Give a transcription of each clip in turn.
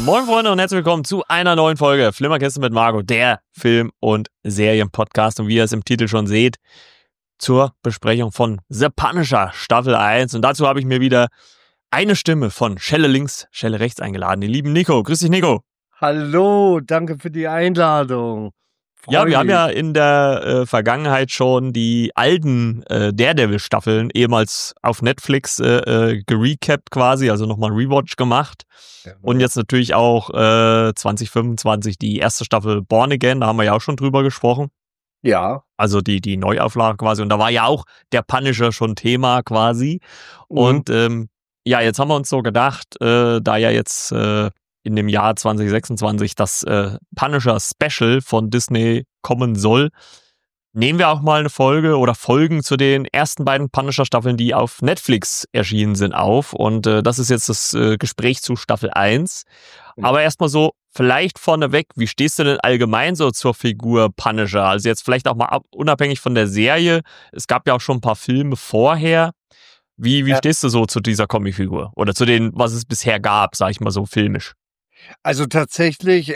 Moin Freunde und herzlich willkommen zu einer neuen Folge Flimmerkiste mit Marco, der Film- und Serienpodcast. Und wie ihr es im Titel schon seht, zur Besprechung von The Punisher Staffel 1. Und dazu habe ich mir wieder eine Stimme von Schelle links, Schelle rechts eingeladen, den lieben Nico. Grüß dich, Nico. Hallo, danke für die Einladung. Ja, wir haben ja in der Vergangenheit schon die alten Daredevil-Staffeln ehemals auf Netflix gerecapt quasi, also nochmal ein Rewatch gemacht. Ja. Und jetzt natürlich auch 2025 die erste Staffel Born Again, da haben wir ja auch schon drüber gesprochen. Ja. Also die Neuauflage quasi. Und da war ja auch der Punisher schon Thema quasi. Mhm. Und ja, jetzt haben wir uns so gedacht, da ja jetzt in dem Jahr 2026 das Punisher Special von Disney kommen soll, nehmen wir auch mal eine Folge oder Folgen zu den ersten beiden Punisher-Staffeln, die auf Netflix erschienen sind, auf. Und das ist jetzt das Gespräch zu Staffel 1. Aber erstmal so, vielleicht vorneweg, wie stehst du denn allgemein so zur Figur Punisher? Also jetzt vielleicht auch mal unabhängig von der Serie. Es gab ja auch schon ein paar Filme vorher. Wie stehst du so zu dieser Comicfigur? Oder zu den, was es bisher gab, sag ich mal so filmisch? Also tatsächlich,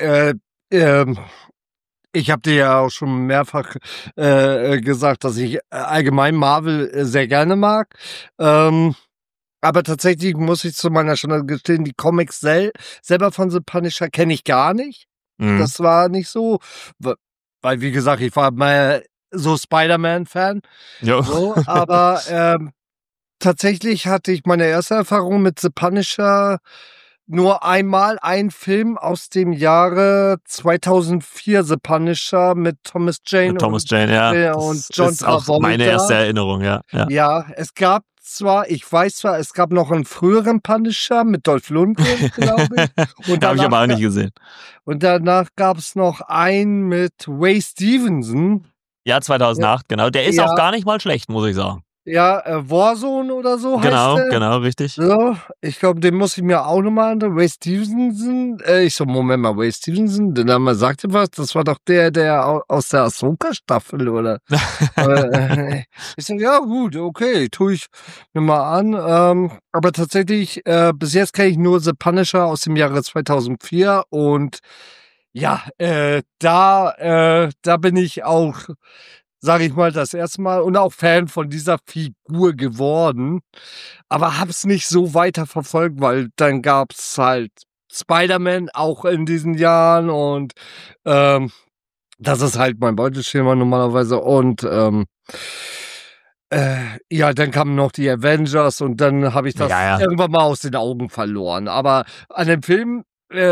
ich habe dir ja auch schon mehrfach gesagt, dass ich allgemein Marvel sehr gerne mag. Aber tatsächlich muss ich zu meiner Schande gestehen, die Comics selber von The Punisher kenne ich gar nicht. Mhm. Das war nicht so, weil wie gesagt, ich war mal so Spider-Man-Fan. Ja. So, aber tatsächlich hatte ich meine erste Erfahrung mit The Punisher nur einmal, ein Film aus dem Jahre 2004, The Punisher mit Thomas Jane. Thomas Jane, ja. Und John Travolta. Das ist auch meine erste Erinnerung, ja. Ja, es gab es gab noch einen früheren Punisher mit Dolph Lundgren, glaube ich. Und habe ich aber auch nicht gesehen. Und danach gab es noch einen mit Ray Stevenson. Ja, 2008, genau. Der ist auch gar nicht mal schlecht, muss ich sagen. Ja, Warzone oder so heißt der. Genau, richtig. So, ich glaube, den muss ich mir auch nochmal an. Ray Stevenson. Ich so, Moment mal, Ray Stevenson, der Name sagte was. Das war doch der aus der Ahsoka-Staffel, oder? Ich so, ja gut, okay, tue ich mir mal an. Aber tatsächlich, bis jetzt kenne ich nur The Punisher aus dem Jahre 2004 und ja, da bin ich auch, sage ich mal, das erste Mal und auch Fan von dieser Figur geworden, aber hab's nicht so weiter verfolgt, weil dann gab's halt Spider-Man auch in diesen Jahren und das ist halt mein Beuteschema normalerweise und ja, dann kamen noch die Avengers und dann habe ich das irgendwann mal aus den Augen verloren, aber an dem Film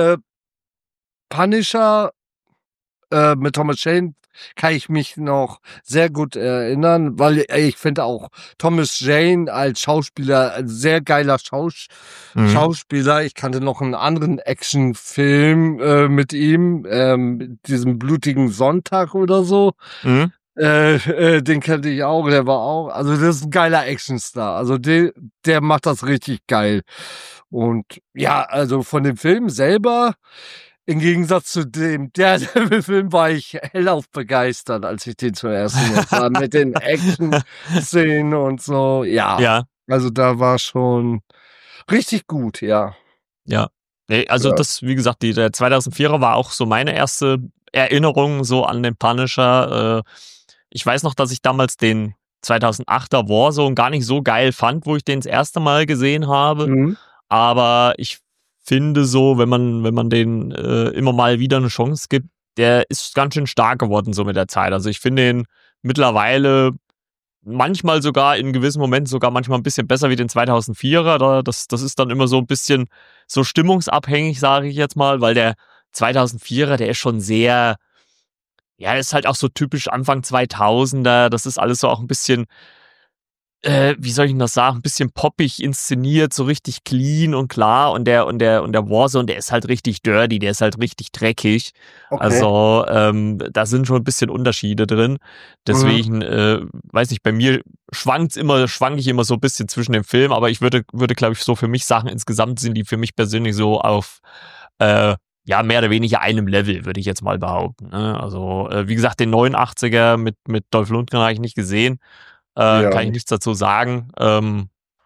Punisher mit Thomas Jane kann ich mich noch sehr gut erinnern, weil ich finde auch Thomas Jane als Schauspieler ein sehr geiler Schauspieler. Ich kannte noch einen anderen Actionfilm mit ihm, diesem blutigen Sonntag oder so. Mhm. Den kannte ich auch, der war auch, also das ist ein geiler Actionstar, also der macht das richtig geil. Und ja, also von dem Film selber, im Gegensatz zu dem Daredevil-Film war ich hellauf begeistert, als ich den zuerst sah, mit den Action-Szenen und so. Ja. Also da war schon richtig gut, ja. Ja. Also das, wie gesagt, der 2004er war auch so meine erste Erinnerung so an den Punisher. Ich weiß noch, dass ich damals den 2008er Warzone gar nicht so geil fand, wo ich den das erste Mal gesehen habe. Mhm. Aber ich finde so, wenn man den immer mal wieder eine Chance gibt, der ist ganz schön stark geworden so mit der Zeit. Also ich finde ihn mittlerweile manchmal sogar in gewissen Momenten sogar manchmal ein bisschen besser wie den 2004er. Das ist dann immer so ein bisschen so stimmungsabhängig, sage ich jetzt mal, weil der 2004er, der ist schon sehr, ja, ist halt auch so typisch Anfang 2000er. Das ist alles so auch ein bisschen, wie soll ich denn das sagen, ein bisschen poppig inszeniert, so richtig clean und klar und der Warzone, der ist halt richtig dirty, der ist halt richtig dreckig. Okay. Also da sind schon ein bisschen Unterschiede drin. Deswegen, weiß nicht, bei mir schwank ich immer so ein bisschen zwischen dem Film, aber ich würde glaube ich, so für mich Sachen insgesamt sind, die für mich persönlich so auf ja, mehr oder weniger einem Level, würde ich jetzt mal behaupten. Ne? Also, wie gesagt, den 89er mit Dolph Lundgren habe ich nicht gesehen. Kann ich nichts dazu sagen.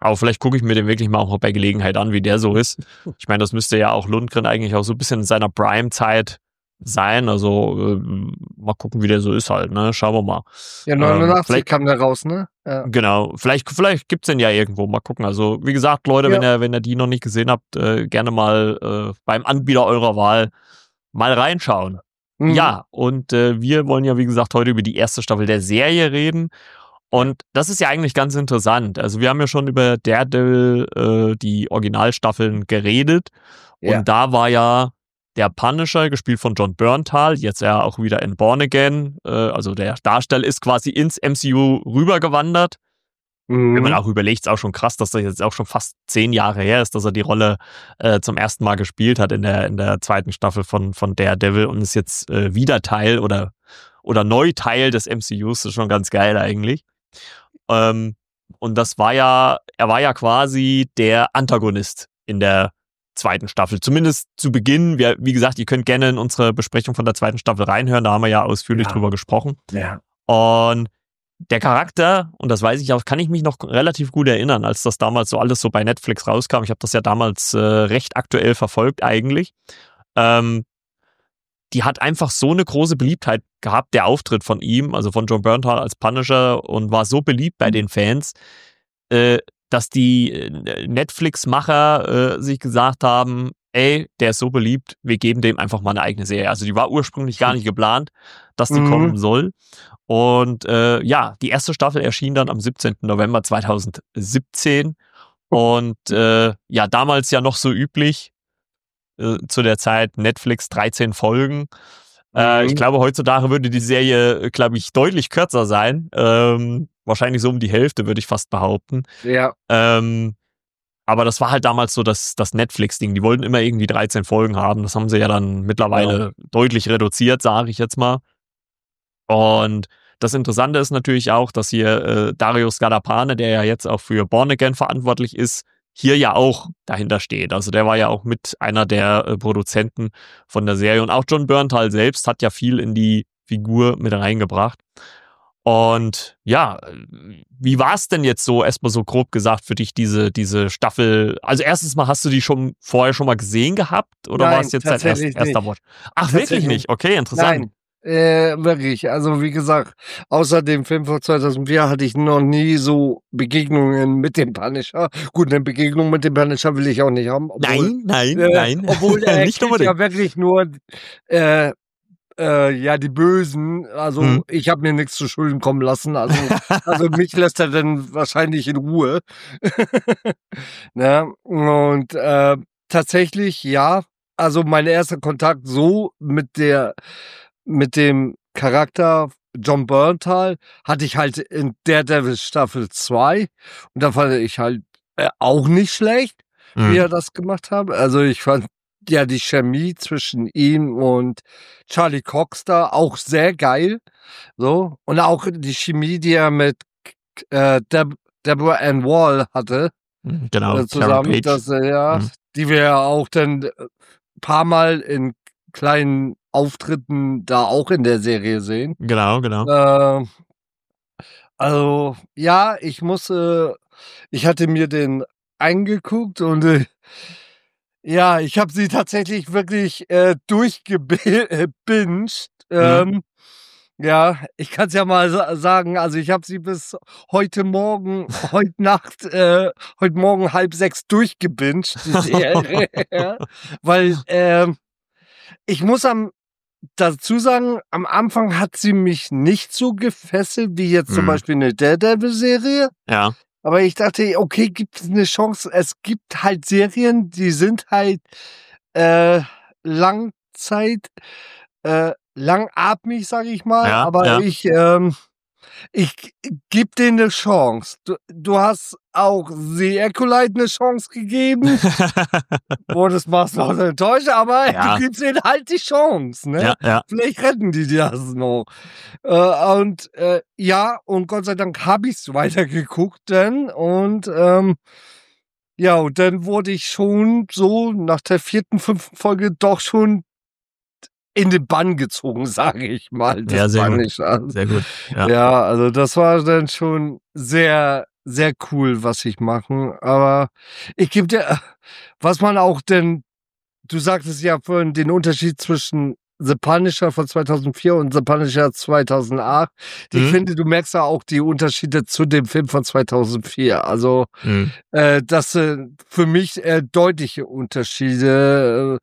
Aber vielleicht gucke ich mir den wirklich mal auch bei Gelegenheit an, wie der so ist. Ich meine, das müsste ja auch Lundgren eigentlich auch so ein bisschen in seiner Prime-Zeit sein. Also mal gucken, wie der so ist halt, ne? Schauen wir mal. Ja, 89 kam der raus, ne? Ja. Genau, vielleicht gibt's den ja irgendwo, mal gucken. Also wie gesagt, Leute, wenn ihr die noch nicht gesehen habt, gerne mal beim Anbieter eurer Wahl mal reinschauen. Ja, und wir wollen ja, wie gesagt, heute über die erste Staffel der Serie reden. Und das ist ja eigentlich ganz interessant. Also wir haben ja schon über Daredevil, die Originalstaffeln geredet. Ja. Und da war ja der Punisher, gespielt von Jon Bernthal, jetzt ja auch wieder in Born Again. Also der Darsteller ist quasi ins MCU rübergewandert. Wenn man auch überlegt, ist auch schon krass, dass das jetzt auch schon fast 10 Jahre her ist, dass er die Rolle zum ersten Mal gespielt hat in der zweiten Staffel von Daredevil und ist jetzt wieder Teil oder neu Teil des MCUs. Das ist schon ganz geil eigentlich. Und er war ja quasi der Antagonist in der zweiten Staffel. Zumindest zu Beginn. Wie gesagt, ihr könnt gerne in unsere Besprechung von der zweiten Staffel reinhören. Da haben wir ja ausführlich drüber gesprochen. Ja. Und der Charakter, und das weiß ich auch, kann ich mich noch relativ gut erinnern, als das damals so alles so bei Netflix rauskam. Ich habe das ja damals recht aktuell verfolgt eigentlich. Die hat einfach so eine große Beliebtheit gehabt, der Auftritt von ihm, also von Jon Bernthal als Punisher, und war so beliebt bei den Fans, dass die Netflix-Macher sich gesagt haben, ey, der ist so beliebt, wir geben dem einfach mal eine eigene Serie. Also die war ursprünglich gar nicht geplant, dass die kommen soll. Und die erste Staffel erschien dann am 17. November 2017. Und damals ja noch so üblich, zu der Zeit Netflix 13 Folgen. Ich glaube, heutzutage würde die Serie, glaube ich, deutlich kürzer sein. Wahrscheinlich so um die Hälfte, würde ich fast behaupten. Ja. Aber das war halt damals so das Netflix-Ding. Die wollten immer irgendwie 13 Folgen haben. Das haben sie ja dann mittlerweile deutlich reduziert, sage ich jetzt mal. Und das Interessante ist natürlich auch, dass hier Darius Gardapane, der ja jetzt auch für Born Again verantwortlich ist, hier ja auch dahinter steht. Also der war ja auch mit einer der Produzenten von der Serie. Und auch Jon Bernthal selbst hat ja viel in die Figur mit reingebracht. Und ja, wie war es denn jetzt so, erstmal so grob gesagt, für dich, diese Staffel? Also erstens mal, hast du die vorher schon mal gesehen gehabt? Oder war es jetzt dein erster Wort? Ach, wirklich nicht? Okay, interessant. Nein. Wirklich. Also wie gesagt, außer dem Film von 2004 hatte ich noch nie so Begegnungen mit dem Punisher. Gut, eine Begegnung mit dem Punisher will ich auch nicht haben. Obwohl, nein. Obwohl er nicht ja wirklich nur die Bösen. Also ich habe mir nichts zu Schulden kommen lassen. Also mich lässt er dann wahrscheinlich in Ruhe. Ne? Und tatsächlich, ja. Also mein erster Kontakt so mit dem Charakter Jon Bernthal hatte ich halt in Daredevil Staffel 2. Und da fand ich halt auch nicht schlecht, wie er das gemacht hat. Also ich fand ja die Chemie zwischen ihm und Charlie Cox da auch sehr geil. So. Und auch die Chemie, die er mit Deborah Ann Wall hatte. Genau, zusammen, die wir ja auch dann paar Mal in kleinen Auftritten da auch in der Serie sehen. Genau. Also, ja, ich hatte mir den angeguckt und ich habe sie tatsächlich wirklich durchgebinged. Ja, ich kann es ja mal sagen, also ich habe sie bis heute Morgen 5:30 durchgebinged, die Serie. Weil ich muss dazu sagen, am Anfang hat sie mich nicht so gefesselt wie jetzt zum Beispiel eine Daredevil-Serie. Ja. Aber ich dachte, okay, gibt es eine Chance? Es gibt halt Serien, die sind halt langatmig, sage ich mal. Ja, aber ich gebe denen eine Chance. Du hast auch The Acolyte eine Chance gegeben. Das machst du auch enttäuscht, aber du gibst denen halt die Chance. Ne? Ja. Vielleicht retten die das noch. Und Gott sei Dank habe ich es weitergeguckt dann. Und und dann wurde ich schon so nach der 4., 5. Folge doch schon in den Bann gezogen, sage ich mal. Ja, sehr gut. Sehr gut. Ja, also das war dann schon sehr sehr cool, was sie machen. Aber ich gebe dir, was man auch denn, du sagtest ja vorhin den Unterschied zwischen The Punisher von 2004 und The Punisher 2008. Ich finde, du merkst ja auch die Unterschiede zu dem Film von 2004. Also, das sind für mich deutliche Unterschiede,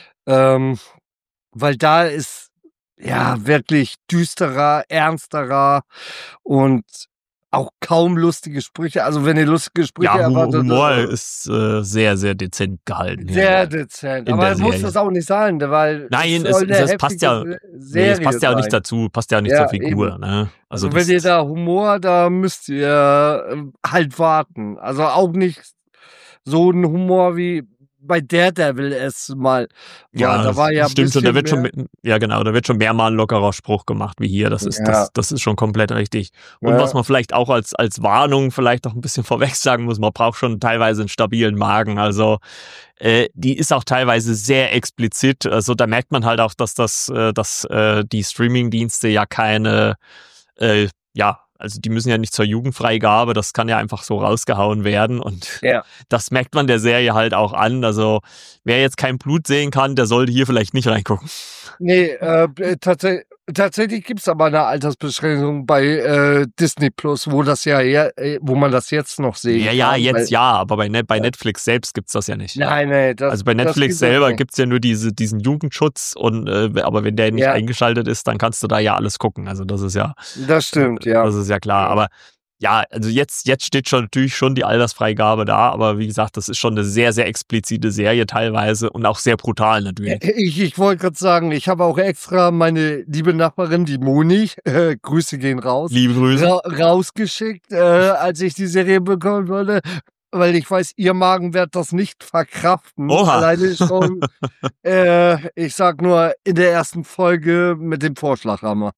weil da ist ja wirklich düsterer, ernsterer und auch kaum lustige Sprüche. Also, wenn ihr lustige Sprüche Ja, erwartet, Humor ist sehr, sehr dezent gehalten hier sehr dezent. in Aber der muss das Serie. auch nicht sein, weil es Nein, soll eine es passt heftige ja, es Serie passt ja auch nicht sein. dazu, passt ja auch nicht zur Ja, eben. Figur, ne? Also Also, wenn ihr das, da Humor, da müsst ihr halt warten. Also, auch nicht so ein Humor wie bei Daredevil es mal war. ja, Da war ja ein stimmt schon, da bisschen wird schon, mehr. ja genau, da wird schon mehr mal ein lockerer Spruch gemacht wie hier. Ja, Das ist schon komplett richtig. Und was ja, man vielleicht auch als Warnung vielleicht auch ein bisschen vorweg sagen muss, man braucht schon teilweise einen stabilen Magen. Also die ist auch teilweise sehr explizit. Also da merkt man halt auch, dass die Streaming-Dienste ja keine, ja, also die müssen ja nicht zur Jugendfreigabe, das kann ja einfach so rausgehauen werden und ja. das merkt man der Serie halt auch an. Also wer jetzt kein Blut sehen kann, der sollte hier vielleicht nicht reingucken. Nee, tatsächlich gibt's aber eine Altersbeschränkung bei Disney Plus, wo das wo man das jetzt noch sehen Ja, kann. jetzt Weil, ja, aber bei ja. Netflix selbst gibt's das ja nicht. Nein, Also bei das Netflix gibt es selber nicht. gibt's ja nur diesen Jugendschutz und aber wenn der nicht Ja, eingeschaltet ist, dann kannst du da ja alles gucken. Also das stimmt, ja. das ist ja klar. Aber ja, also jetzt steht schon natürlich schon die Altersfreigabe da, aber wie gesagt, das ist schon eine sehr, sehr explizite Serie teilweise und auch sehr brutal natürlich. Ich wollte gerade sagen, ich habe auch extra meine liebe Nachbarin, die Moni, Grüße gehen raus, Liebe Grüße. rausgeschickt, als ich die Serie bekommen wollte, weil ich weiß, ihr Magen wird das nicht verkraften. Oha. Alleine schon, ich sag nur, in der ersten Folge mit dem Vorschlaghammer.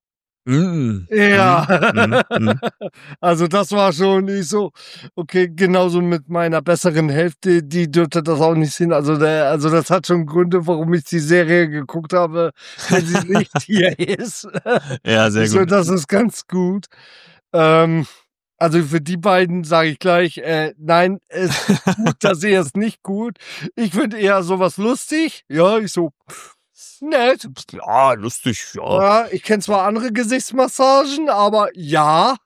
Ja, also das war schon nicht so, okay, genauso mit meiner besseren Hälfte, die dürfte das auch nicht sehen. Also das hat schon Gründe, warum ich die Serie geguckt habe, wenn sie nicht hier ist. Ja, sehr So, gut. das ist ganz gut. Also für die beiden sage ich gleich, nein, es ist gut, dass sie es nicht gut. Ich finde eher sowas lustig. Ja, ich so, nett. Ja, lustig, ja. Ja, ich kenne zwar andere Gesichtsmassagen, aber ja.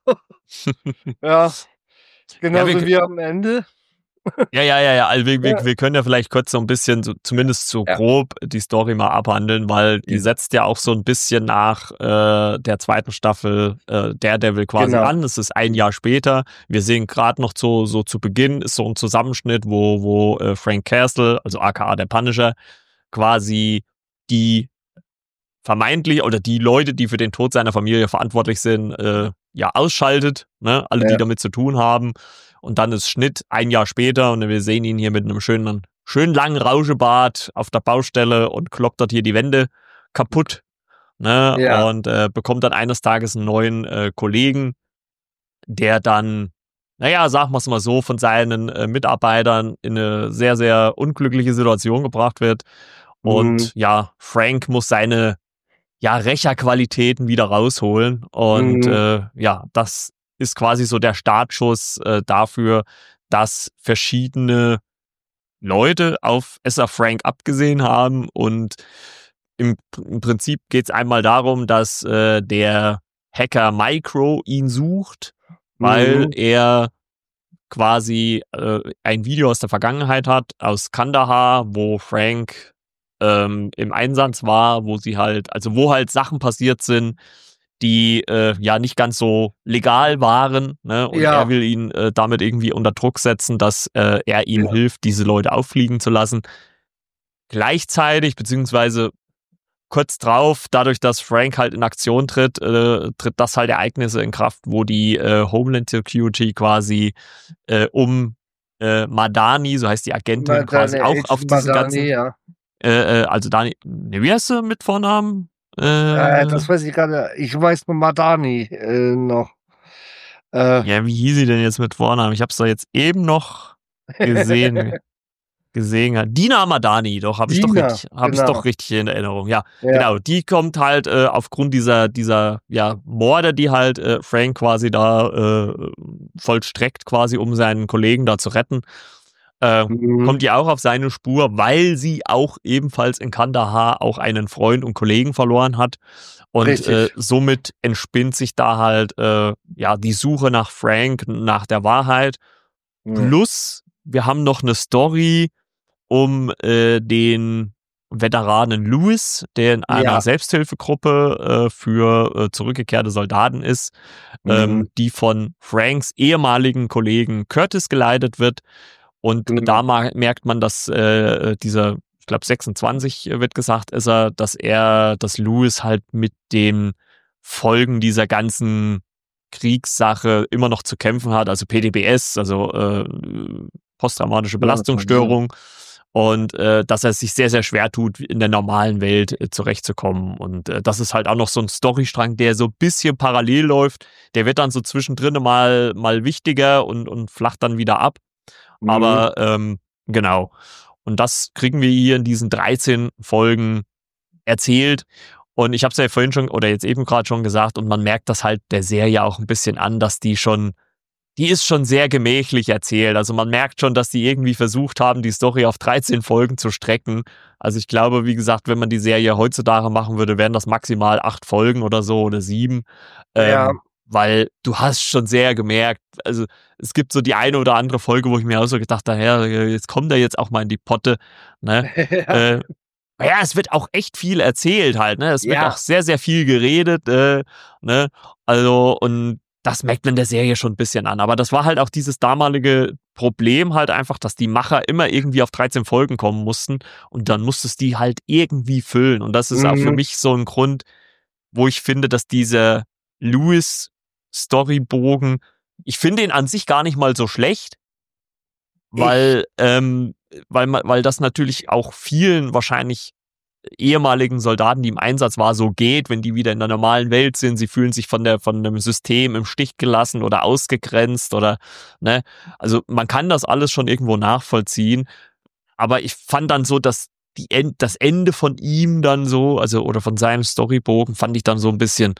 Ja, genauso wie am Ende. Ja. Also Ja, wir können ja vielleicht kurz so ein bisschen, so, zumindest so ja, grob, die Story mal abhandeln, weil die setzt ja auch so ein bisschen nach der zweiten Staffel Daredevil quasi genau. an. Es ist ein Jahr später. Wir sehen gerade noch so zu Beginn ist so ein Zusammenschnitt, wo Frank Castle, also aka der Punisher, quasi die vermeintlich oder die Leute, die für den Tod seiner Familie verantwortlich sind, ja, ausschaltet, ne? Alle, die Ja, damit zu tun haben. Und dann ist Schnitt ein Jahr später und wir sehen ihn hier mit einem schönen langen Rauschebart auf der Baustelle und kloppt dort hier die Wände kaputt, ne? ja, Und bekommt dann eines Tages einen neuen Kollegen, der dann, naja, sagen wir es mal so, von seinen Mitarbeitern in eine sehr, sehr unglückliche Situation gebracht wird. Und ja, Frank muss seine Rächerqualitäten wieder rausholen. Und ja, das ist quasi so der Startschuss dafür, dass verschiedene Leute auf Essa Frank abgesehen haben. Und im Prinzip geht es einmal darum, dass der Hacker Micro ihn sucht, weil er quasi ein Video aus der Vergangenheit hat, aus Kandahar, wo Frank im Einsatz war, wo halt Sachen passiert sind, die ja nicht ganz so legal waren, ne? Und er will ihn damit irgendwie unter Druck setzen, dass er ihm hilft, diese Leute auffliegen zu lassen. Gleichzeitig, beziehungsweise kurz drauf, dadurch, dass Frank halt in Aktion tritt das halt Ereignisse in Kraft, wo die Homeland Security quasi um Madani, so heißt die Agentin, quasi auch auf diesen ganzen ja. Also Dani, wie heißt du mit Vornamen? Das weiß ich gerade. Ich weiß nur Madani noch. Ja, wie hieß sie denn jetzt mit Vornamen? Ich hab's doch jetzt eben noch gesehen. gesehen habe. Dina Amadani, doch, habe ich doch richtig in Erinnerung. Ja, genau. Die kommt halt aufgrund dieser Morde, die halt Frank quasi da vollstreckt, quasi um seinen Kollegen da zu retten. Kommt die auch auf seine Spur, weil sie auch ebenfalls in Kandahar auch einen Freund und Kollegen verloren hat. Und somit entspinnt sich da halt die Suche nach Frank, nach der Wahrheit. Plus, wir haben noch eine Story um den Veteranen Lewis, der in einer Selbsthilfegruppe für zurückgekehrte Soldaten ist, die von Franks ehemaligen Kollegen Curtis geleitet wird. Und da merkt man, dass dieser, ich glaube 26 wird gesagt, dass Lewis halt mit den Folgen dieser ganzen Kriegssache immer noch zu kämpfen hat, also PTBS, also posttraumatische Belastungsstörung, und dass er sich sehr, sehr schwer tut, in der normalen Welt zurechtzukommen. Und das ist halt auch noch so ein Storystrang, der so ein bisschen parallel läuft. Der wird dann so zwischendrin mal wichtiger und flacht dann wieder ab. Aber genau. Und das kriegen wir hier in diesen 13 Folgen erzählt. Und ich habe es ja vorhin schon oder jetzt eben gerade schon gesagt, und man merkt das halt der Serie auch ein bisschen an, dass die ist schon sehr gemächlich erzählt. Also man merkt schon, dass die irgendwie versucht haben, die Story auf 13 Folgen zu strecken. Also ich glaube, wie gesagt, wenn man die Serie heutzutage machen würde, wären das maximal 8 Folgen oder so oder 7. Weil du hast schon sehr gemerkt, also es gibt so die eine oder andere Folge, wo ich mir auch so gedacht habe, ja, jetzt kommt er jetzt auch mal in die Potte. Ne? Es wird auch echt viel erzählt halt, ne? Es wird auch sehr, sehr viel geredet, ne? Also, und das merkt man der Serie schon ein bisschen an. Aber das war halt auch dieses damalige Problem halt einfach, dass die Macher immer irgendwie auf 13 Folgen kommen mussten und dann musstest die halt irgendwie füllen. Und das ist auch für mich so ein Grund, wo ich finde, dass dieser Lewis-Storybogen, ich finde ihn an sich gar nicht mal so schlecht, weil das natürlich auch vielen wahrscheinlich ehemaligen Soldaten, die im Einsatz waren, so geht, wenn die wieder in der normalen Welt sind. Sie fühlen sich von dem System im Stich gelassen oder ausgegrenzt oder, ne. Also man kann das alles schon irgendwo nachvollziehen. Aber ich fand dann so, dass das Ende von ihm dann so, also oder von seinem Storybogen, fand ich dann so ein bisschen.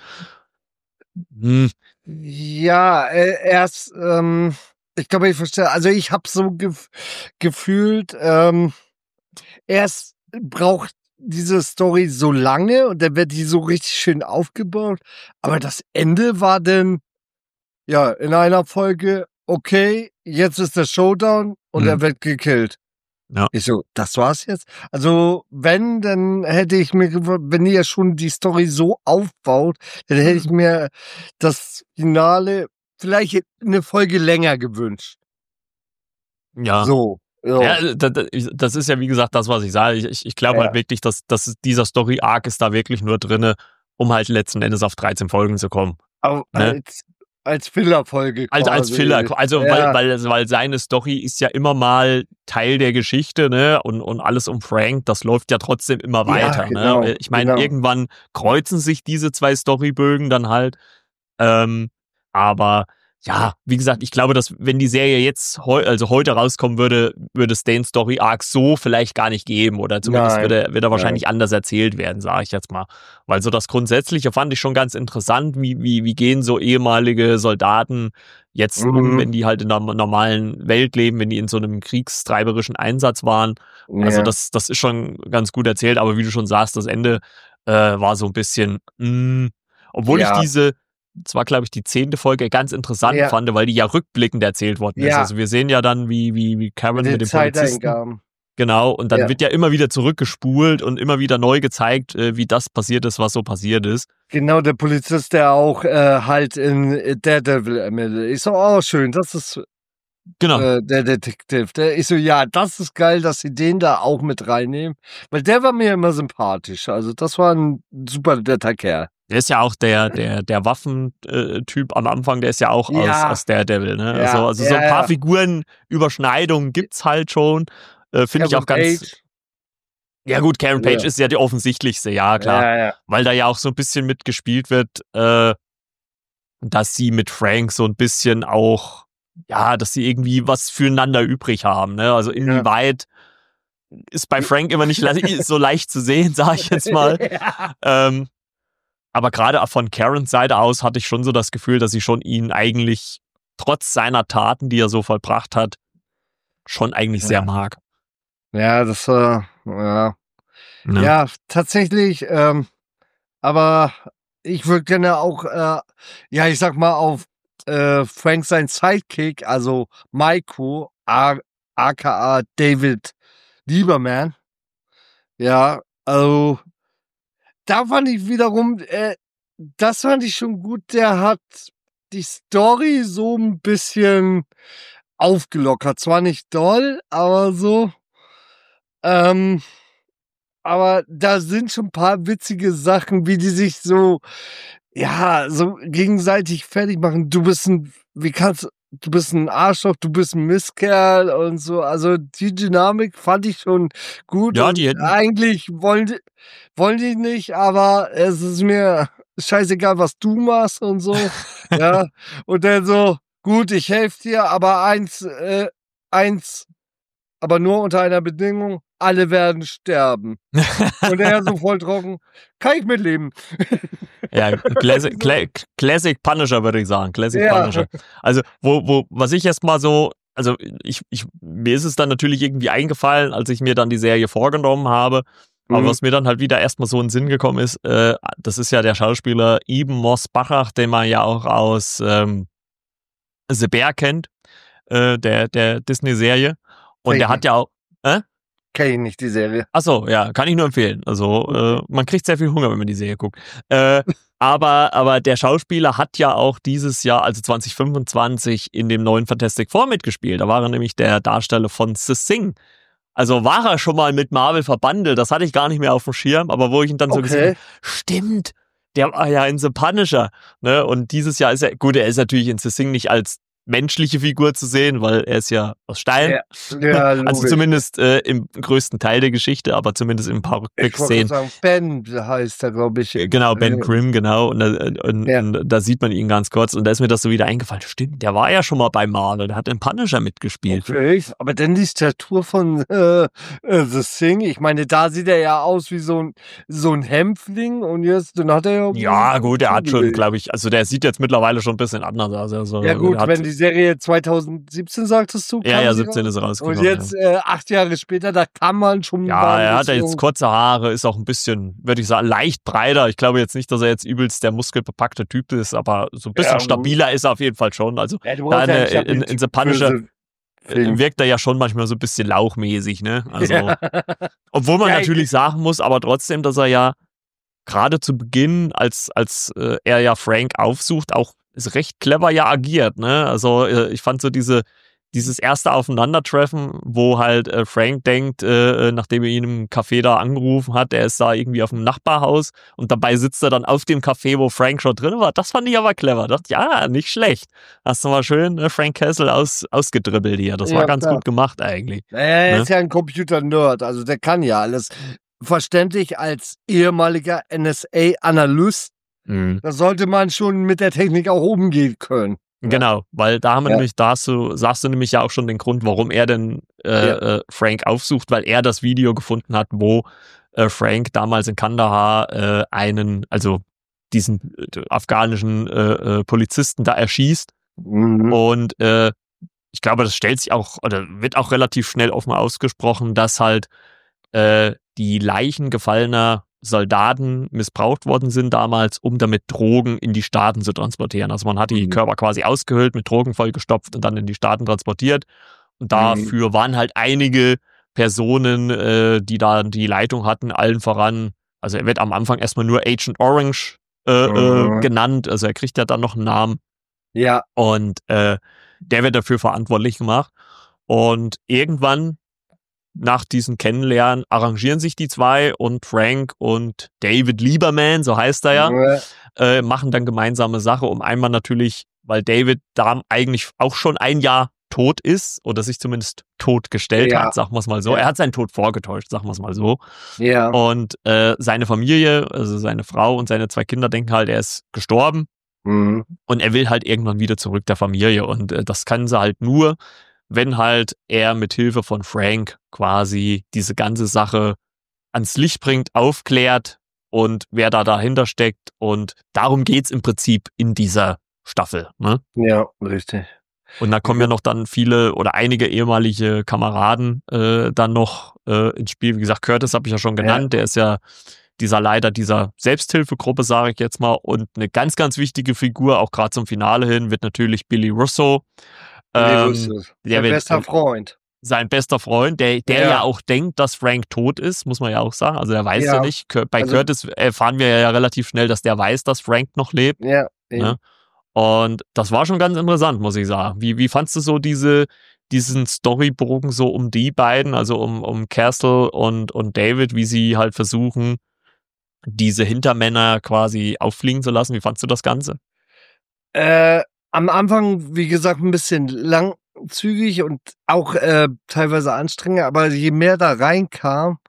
Ja, ich glaube, ich verstehe. Also ich habe so gefühlt, erst braucht diese Story so lange und dann wird die so richtig schön aufgebaut. Aber das Ende war dann, ja, in einer Folge, okay, jetzt ist der Showdown und er wird gekillt. Ja. Ich so, das war's jetzt? Also, dann hätte ich mir, wenn ihr schon die Story so aufbaut, dann hätte ich mir das Finale vielleicht eine Folge länger gewünscht. Ja. So. Ja, das ist ja, wie gesagt, das, was ich sage. Ich glaube halt wirklich, dass dieser Story-Arc ist da wirklich nur drinne, um halt letzten Endes auf 13 Folgen zu kommen. Aber ne? Als Filler-Folge quasi. Als Filler. Also, weil seine Story ist ja immer mal Teil der Geschichte, ne? Und alles um Frank, das läuft ja trotzdem immer weiter. Ja, genau, ne? Ich meine, irgendwann kreuzen sich diese 2 Storybögen dann halt. Aber ja, wie gesagt, ich glaube, dass wenn die Serie jetzt heute rauskommen würde es den Story-Arc so vielleicht gar nicht geben. Oder zumindest wird er wahrscheinlich anders erzählt werden, sage ich jetzt mal. Weil so das Grundsätzliche fand ich schon ganz interessant. Wie gehen so ehemalige Soldaten jetzt um, wenn die halt in der normalen Welt leben, wenn die in so einem kriegstreiberischen Einsatz waren. Also das ist schon ganz gut erzählt. Aber wie du schon sagst, das Ende war so ein bisschen, obwohl ich das war, glaube ich, die 10. Folge ganz interessant fand, weil die ja rückblickend erzählt worden ist. Also wir sehen ja dann, wie Karen mit dem Polizisten. Genau, und dann wird ja immer wieder zurückgespult und immer wieder neu gezeigt, wie das passiert ist, was so passiert ist. Genau, der Polizist, der auch halt in Daredevil ermittelt. Ich so, oh schön, das ist der Detektiv. Ich so, ja, das ist geil, dass sie den da auch mit reinnehmen. Weil der war mir immer sympathisch. Also das war ein super netter Kerl. Der ist ja auch der Waffentyp am Anfang, der ist ja auch aus Daredevil, ne? Ja, also so ein paar Figurenüberschneidungen gibt's halt schon. Finde ich auch ganz. Page. Ja gut, Karen Page ist ja die offensichtlichste, ja klar. Ja. Weil da ja auch so ein bisschen mitgespielt wird, dass sie mit Frank so ein bisschen auch, dass sie irgendwie was füreinander übrig haben, ne? Also inwieweit ist bei Frank immer nicht so leicht zu sehen, sage ich jetzt mal. Aber gerade von Karens Seite aus hatte ich schon so das Gefühl, dass sie schon ihn eigentlich trotz seiner Taten, die er so vollbracht hat, schon eigentlich sehr mag. Ja, das ja, tatsächlich, aber ich würde gerne auch, ich sag mal, auf Frank sein Sidekick, also Maiko, aka David Lieberman. Ja, also da fand ich wiederum, das fand ich schon gut, der hat die Story so ein bisschen aufgelockert. Zwar nicht doll, aber so. Aber da sind schon ein paar witzige Sachen, wie die sich so gegenseitig fertig machen. Du bist ein Arschloch, du bist ein Mistkerl und so. Also die Dynamik fand ich schon gut. Ja, und eigentlich wollen die nicht, aber es ist mir scheißegal, was du machst und so. Ja. Und dann so, gut, ich helfe dir, aber eins, aber nur unter einer Bedingung, alle werden sterben. Und er so voll trocken, kann ich mitleben. Ja, Classic Punisher, würde ich sagen. Classic Punisher. Also, was ich jetzt mal so, also mir ist es dann natürlich irgendwie eingefallen, als ich mir dann die Serie vorgenommen habe. Aber was mir dann halt wieder erstmal so in den Sinn gekommen ist, das ist ja der Schauspieler Eben Moss-Bachrach, den man ja auch aus The Bear kennt, der Disney-Serie. Und der hat ja auch, Kenn ich nicht, die Serie. Achso, ja, kann ich nur empfehlen. Also, man kriegt sehr viel Hunger, wenn man die Serie guckt. Aber der Schauspieler hat ja auch dieses Jahr, also 2025, in dem neuen Fantastic Four mitgespielt. Da war er nämlich der Darsteller von The Thing. Also war er schon mal mit Marvel verbandelt. Das hatte ich gar nicht mehr auf dem Schirm. Aber wo ich ihn dann so gesehen habe, stimmt, der war ja in The Punisher. Ne? Und dieses Jahr ist er ist natürlich in The Thing nicht als menschliche Figur zu sehen, weil er ist ja aus Stein. Ja, also zumindest im größten Teil der Geschichte, aber zumindest in ein paar Rückblicksszenen. Ben heißt er, glaube ich. Genau, Ben Grimm, genau. Und da sieht man ihn ganz kurz. Und da ist mir das so wieder eingefallen. Stimmt, der war ja schon mal bei Marvel. Der hat in Punisher mitgespielt. Okay, aber dann die Statur von The Thing. Ich meine, da sieht er ja aus wie so ein Hämpfling. Und jetzt, dann hat er ja gut, er hat schon, glaube ich, also der sieht jetzt mittlerweile schon ein bisschen anders aus. Also, ja gut, wenn die Serie 2017, sagtest du? Ja, 17 ist er rausgekommen. Und jetzt 8 Jahre später, da kann man schon ja, er hat ja jetzt kurze Haare, ist auch ein bisschen, würde ich sagen, leicht breiter. Ich glaube jetzt nicht, dass er jetzt übelst der muskelbepackte Typ ist, aber so ein bisschen stabiler ist er auf jeden Fall schon. Also in The Punisher wirkt er ja schon manchmal so ein bisschen lauchmäßig, ne? Also, obwohl man natürlich sagen muss, aber trotzdem, dass er ja gerade zu Beginn, als er ja Frank aufsucht, auch ist recht clever ja agiert, ne? Also ich fand so dieses erste Aufeinandertreffen, wo halt Frank denkt, nachdem er ihn im Café da angerufen hat, er ist da irgendwie auf dem Nachbarhaus und dabei sitzt er dann auf dem Café, wo Frank schon drin war. Das fand ich aber clever. Dachte, ja, nicht schlecht. Hast du mal schön Frank Castle ausgedribbelt hier. Das war ganz gut gemacht eigentlich. Er ist ja ein Computer-Nerd, also der kann ja alles. Verständlich als ehemaliger NSA-Analyst. Da sollte man schon mit der Technik auch umgehen können. Genau, weil da haben wir nämlich, sagst du nämlich ja auch schon den Grund, warum er denn Frank aufsucht, weil er das Video gefunden hat, wo Frank damals in Kandahar diesen afghanischen Polizisten da erschießt. Und ich glaube, das stellt sich auch, oder wird auch relativ schnell offen ausgesprochen, dass halt die Leichen gefallener Soldaten missbraucht worden sind damals, um damit Drogen in die Staaten zu transportieren. Also man hat die Körper quasi ausgehöhlt, mit Drogen vollgestopft und dann in die Staaten transportiert. Und dafür waren halt einige Personen, die da die Leitung hatten, allen voran. Also er wird am Anfang erstmal nur Agent Orange genannt. Also er kriegt ja dann noch einen Namen. Ja. Und der wird dafür verantwortlich gemacht. Und irgendwann nach diesem Kennenlernen arrangieren sich die zwei und Frank und David Lieberman, so heißt er ja, machen dann gemeinsame Sache, um einmal natürlich, weil David da eigentlich auch schon ein Jahr tot ist oder sich zumindest tot gestellt hat, sagen wir es mal so. Er hat seinen Tod vorgetäuscht, sagen wir es mal so. Ja. Und seine Familie, also seine Frau und seine 2 Kinder denken halt, er ist gestorben und er will halt irgendwann wieder zurück der Familie und das können sie halt nur, wenn halt er mit Hilfe von Frank quasi diese ganze Sache ans Licht bringt, aufklärt und wer da dahinter steckt. Und darum geht's im Prinzip in dieser Staffel. Ne? Ja, richtig. Und da kommen ja noch dann viele oder einige ehemalige Kameraden dann noch ins Spiel. Wie gesagt, Curtis habe ich ja schon genannt. Der ist ja dieser Leiter dieser Selbsthilfegruppe, sage ich jetzt mal. Und eine ganz, ganz wichtige Figur, auch gerade zum Finale hin, wird natürlich Billy Russo. Der bester Freund. Sein bester Freund, der ja auch denkt, dass Frank tot ist, muss man ja auch sagen. Also er weiß ja nicht. Bei Curtis erfahren wir ja relativ schnell, dass der weiß, dass Frank noch lebt. Ja. Ne? Und das war schon ganz interessant, muss ich sagen. Wie fandst du so diesen Storybogen so um die beiden, also um Castle und David, wie sie halt versuchen, diese Hintermänner quasi auffliegen zu lassen? Wie fandst du das Ganze? Am Anfang, wie gesagt, ein bisschen langzügig und auch teilweise anstrengend, aber je mehr da reinkam,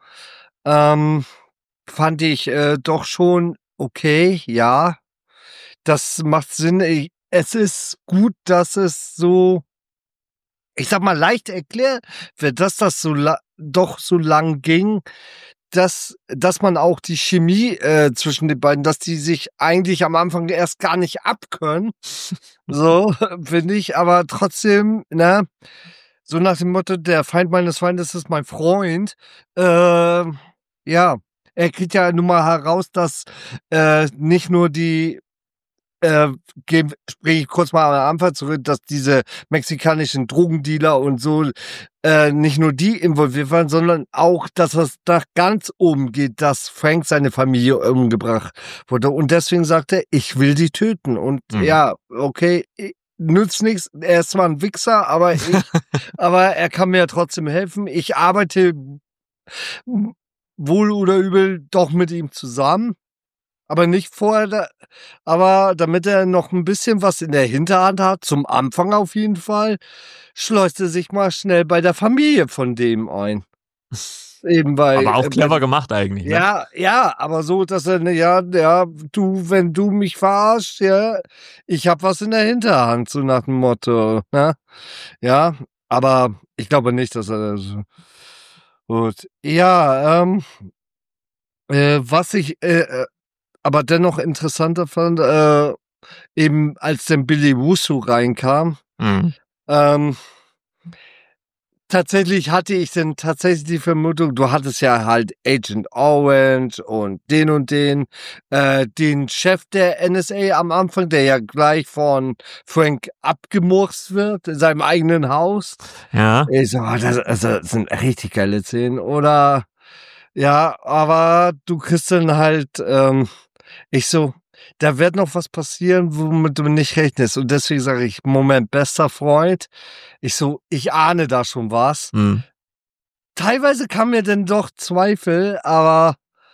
fand ich doch schon okay, ja. Das macht Sinn. Es ist gut, dass es so, ich sag mal, leicht erklärt wird, dass das doch so lang ging, dass man auch die Chemie zwischen den beiden, dass die sich eigentlich am Anfang erst gar nicht abkönnen. So, finde ich, aber trotzdem, ne, so nach dem Motto, der Feind meines Feindes ist mein Freund. Ja, er kriegt ja nun mal heraus, dass nicht nur die spreche ich kurz mal am Anfang zurück, dass diese mexikanischen Drogendealer und so nicht nur die involviert waren, sondern auch, dass es da ganz oben geht, dass Frank seine Familie umgebracht wurde. Und deswegen sagt er, ich will die töten. Und ja, okay, nützt nichts. Er ist zwar ein Wichser, aber er kann mir ja trotzdem helfen. Ich arbeite wohl oder übel doch mit ihm zusammen. Aber nicht vorher, aber damit er noch ein bisschen was in der Hinterhand hat, zum Anfang auf jeden Fall, schleust er sich mal schnell bei der Familie von dem ein. Eben aber auch clever gemacht eigentlich. Ne? Ja, aber so, dass er, wenn du mich verarschst, ja, ich hab was in der Hinterhand, so nach dem Motto, ne? Ja, aber ich glaube nicht, dass er das. Gut. Ja, was ich, aber dennoch interessanter fand, eben als dann Billy Russo reinkam, tatsächlich hatte ich dann tatsächlich die Vermutung, du hattest ja halt Agent Orange und den Chef der NSA am Anfang, der ja gleich von Frank abgemurkst wird in seinem eigenen Haus. Ja. Ich so, das sind richtig geile Szenen. Oder, ja, aber du kriegst dann halt, ich so, da wird noch was passieren, womit du nicht rechnest. Und deswegen sage ich, Moment, bester Freund. Ich so, ich ahne da schon was. Teilweise kam mir denn doch Zweifel, aber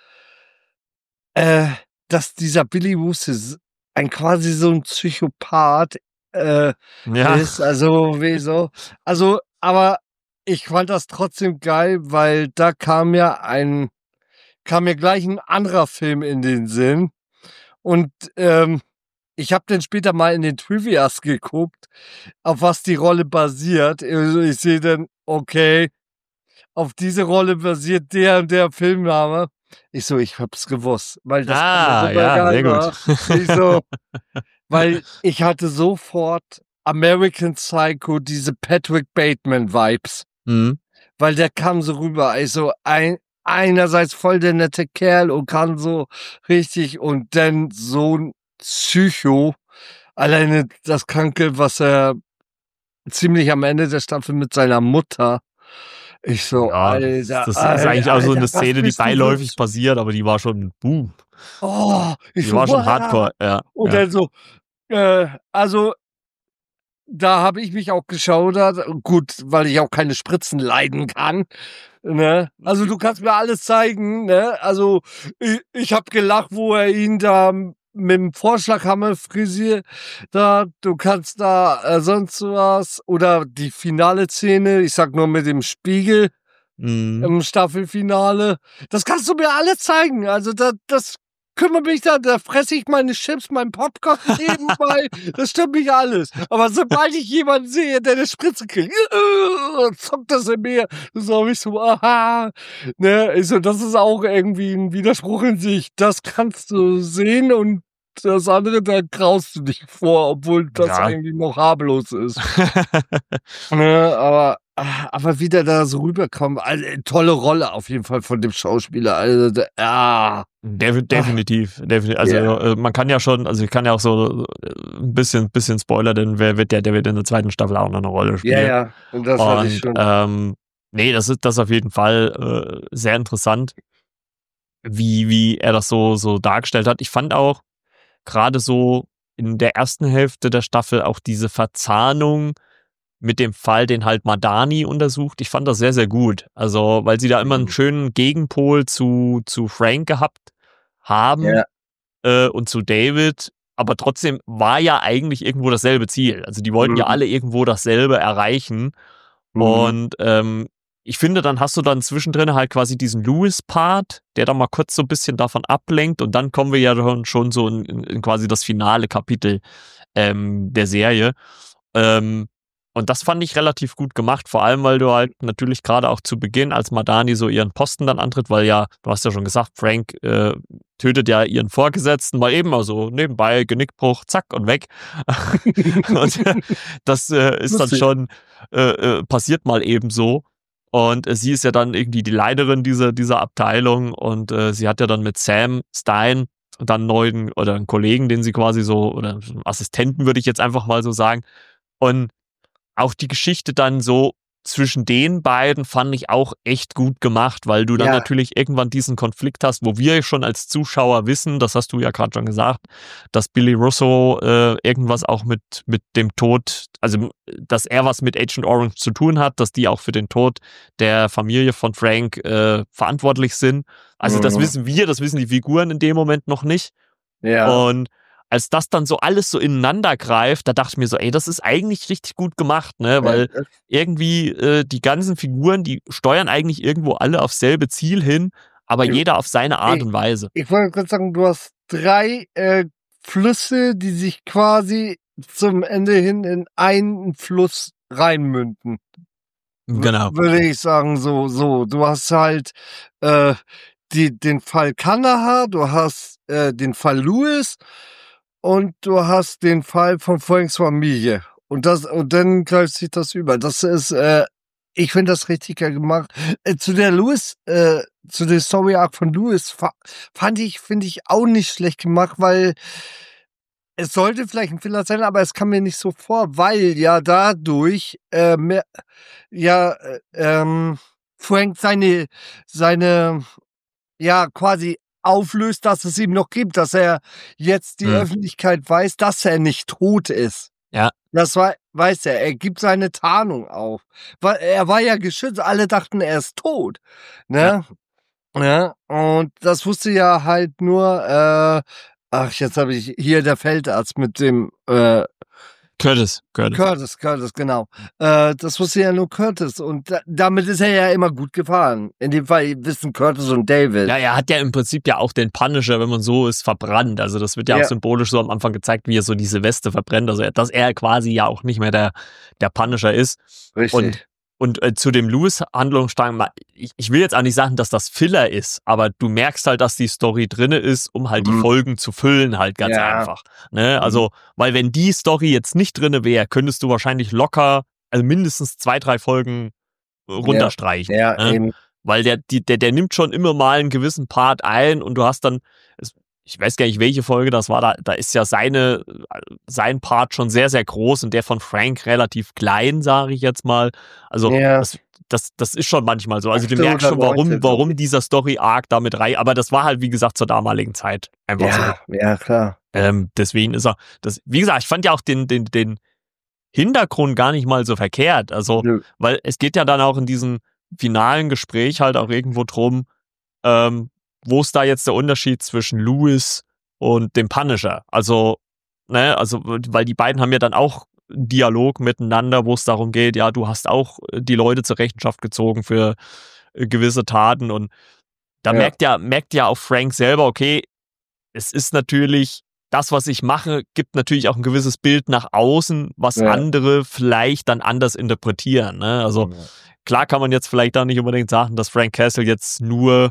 dass dieser Billy Russo quasi so ein Psychopath ist, also wieso? Also, aber ich fand das trotzdem geil, weil da kam mir gleich ein anderer Film in den Sinn. Und ich habe dann später mal in den Trivias geguckt, auf was die Rolle basiert. Also ich sehe dann, okay, auf diese Rolle basiert der und der Filmname. Ich so, ich hab's gewusst, weil das sehr gut. Ich so, weil ich hatte sofort American Psycho, diese Patrick Bateman Vibes. Weil der kam so rüber, also einerseits voll der nette Kerl und kann so richtig und dann so ein Psycho, alleine das Kranke, was er ziemlich am Ende der Staffel mit seiner Mutter. Ich so, Alter. Das ist eigentlich auch so eine Szene, die beiläufig passiert, aber die war schon, boom. Die war schon hardcore, ja. Und dann so, also, da habe ich mich auch geschaudert. Gut, weil ich auch keine Spritzen leiden kann. Ne? Also du kannst mir alles zeigen. Ne? Also ich habe gelacht, wo er ihn da mit dem Vorschlaghammer frisiert. Du kannst da sonst was. Oder die finale Szene, ich sag nur mit dem Spiegel im Staffelfinale. Das kannst du mir alles zeigen. Also das kümmere mich da fresse ich meine Chips, meinen Popcorn nebenbei, das stimmt mich alles. Aber sobald ich jemanden sehe, der eine Spritze kriegt, zockt das in mir. So habe ich so, aha. Ne, also das ist auch irgendwie ein Widerspruch in sich. Das kannst du sehen und das andere, da graust du dich vor, obwohl das eigentlich noch harmlos ist. Ne, aber wie der da so rüberkommt, also, tolle Rolle auf jeden Fall von dem Schauspieler. Also, Definitiv. Also man kann ja schon, also ich kann ja auch so ein bisschen Spoiler, denn der wird in der zweiten Staffel auch noch eine Rolle spielen. Ja, und das hatte ich schon. Nee, das ist auf jeden Fall sehr interessant, wie er das so dargestellt hat. Ich fand auch gerade so in der ersten Hälfte der Staffel auch diese Verzahnung mit dem Fall, den halt Madani untersucht. Ich fand das sehr, sehr gut. Also, weil sie da immer einen schönen Gegenpol zu Frank gehabt haben und zu David. Aber trotzdem war ja eigentlich irgendwo dasselbe Ziel. Also, die wollten ja alle irgendwo dasselbe erreichen. Und ich finde, dann hast du dann zwischendrin halt quasi diesen Lewis-Part, der dann mal kurz so ein bisschen davon ablenkt. Und dann kommen wir ja dann schon so in quasi das finale Kapitel der Serie. Und das fand ich relativ gut gemacht, vor allem, weil du halt natürlich gerade auch zu Beginn, als Madani so ihren Posten dann antritt, weil ja, du hast ja schon gesagt, Frank tötet ja ihren Vorgesetzten mal eben, also nebenbei, Genickbruch, zack und weg. Und das ist dann schon passiert mal eben so. Und sie ist ja dann irgendwie die Leiterin dieser Abteilung und sie hat ja dann mit Sam Stein dann einen neuen oder einen Kollegen, den sie quasi so, oder einen Assistenten würde ich jetzt einfach mal so sagen. Und auch die Geschichte dann so zwischen den beiden fand ich auch echt gut gemacht, weil du dann natürlich irgendwann diesen Konflikt hast, wo wir schon als Zuschauer wissen, das hast du ja gerade schon gesagt, dass Billy Russo irgendwas auch mit dem Tod, also dass er was mit Agent Orange zu tun hat, dass die auch für den Tod der Familie von Frank verantwortlich sind. Also das wissen wir, das wissen die Figuren in dem Moment noch nicht. Ja. Und als das dann so alles so ineinander greift, da dachte ich mir so, ey, das ist eigentlich richtig gut gemacht, ne, weil irgendwie die ganzen Figuren, die steuern eigentlich irgendwo alle aufs selbe Ziel hin, aber jeder auf seine Art und Weise. Ich wollte gerade sagen, du hast 3 Flüsse, die sich quasi zum Ende hin in einen Fluss reinmünden. Genau. Würde ich sagen, so. Du hast halt den Fall Kandahar, du hast den Fall Lewis und du hast den Fall von Franks Familie. Und dann greift sich das über. Das ist, ich finde das richtig geil gemacht. Zu der Story Arc von Lewis finde ich auch nicht schlecht gemacht, weil es sollte vielleicht ein Fehler sein, aber es kam mir nicht so vor, weil ja dadurch Frank seine quasi auflöst, dass es ihm noch gibt, dass er jetzt die Öffentlichkeit weiß, dass er nicht tot ist. Ja. Das weiß er. Er gibt seine Tarnung auf. Weil er war ja geschützt. Alle dachten, er ist tot. Ne? Ja. Und das wusste ja halt nur, jetzt habe ich hier der Feldarzt mit dem Curtis, genau. Das wusste ja nur Curtis und damit ist er ja immer gut gefahren. In dem Fall wissen Curtis und David. Ja, er hat ja im Prinzip ja auch den Punisher, wenn man so ist, verbrannt. Also das wird ja auch symbolisch so am Anfang gezeigt, wie er so diese Weste verbrennt. Also dass er quasi ja auch nicht mehr der Punisher ist. Richtig. Und zu dem Lewis-Handlungsstrang, ich will jetzt auch nicht sagen, dass das Filler ist, aber du merkst halt, dass die Story drinne ist, um halt die Folgen zu füllen, halt ganz einfach. Ne? Also, weil wenn die Story jetzt nicht drinne wäre, könntest du wahrscheinlich locker, also mindestens 2, 3 Folgen runterstreichen. Ja, ne? eben. Weil der nimmt schon immer mal einen gewissen Part ein und du hast dann, ich weiß gar nicht, welche Folge das war, da ist ja sein Part schon sehr, sehr groß und der von Frank relativ klein, sage ich jetzt mal. Also das ist schon manchmal so. Also du merkst schon, warum dieser Story-Arc damit rein, aber das war halt, wie gesagt, zur damaligen Zeit einfach so. Ja, klar. Deswegen ist er, wie gesagt, ich fand ja auch den Hintergrund gar nicht mal so verkehrt. Also, weil es geht ja dann auch in diesem finalen Gespräch halt auch irgendwo drum, wo ist da jetzt der Unterschied zwischen Lewis und dem Punisher? Also, ne, weil die beiden haben ja dann auch einen Dialog miteinander, wo es darum geht, ja, du hast auch die Leute zur Rechenschaft gezogen für gewisse Taten und da merkt ja auch Frank selber, okay, es ist natürlich, das, was ich mache, gibt natürlich auch ein gewisses Bild nach außen, was andere vielleicht dann anders interpretieren. Ne? Also klar kann man jetzt vielleicht da nicht unbedingt sagen, dass Frank Castle jetzt nur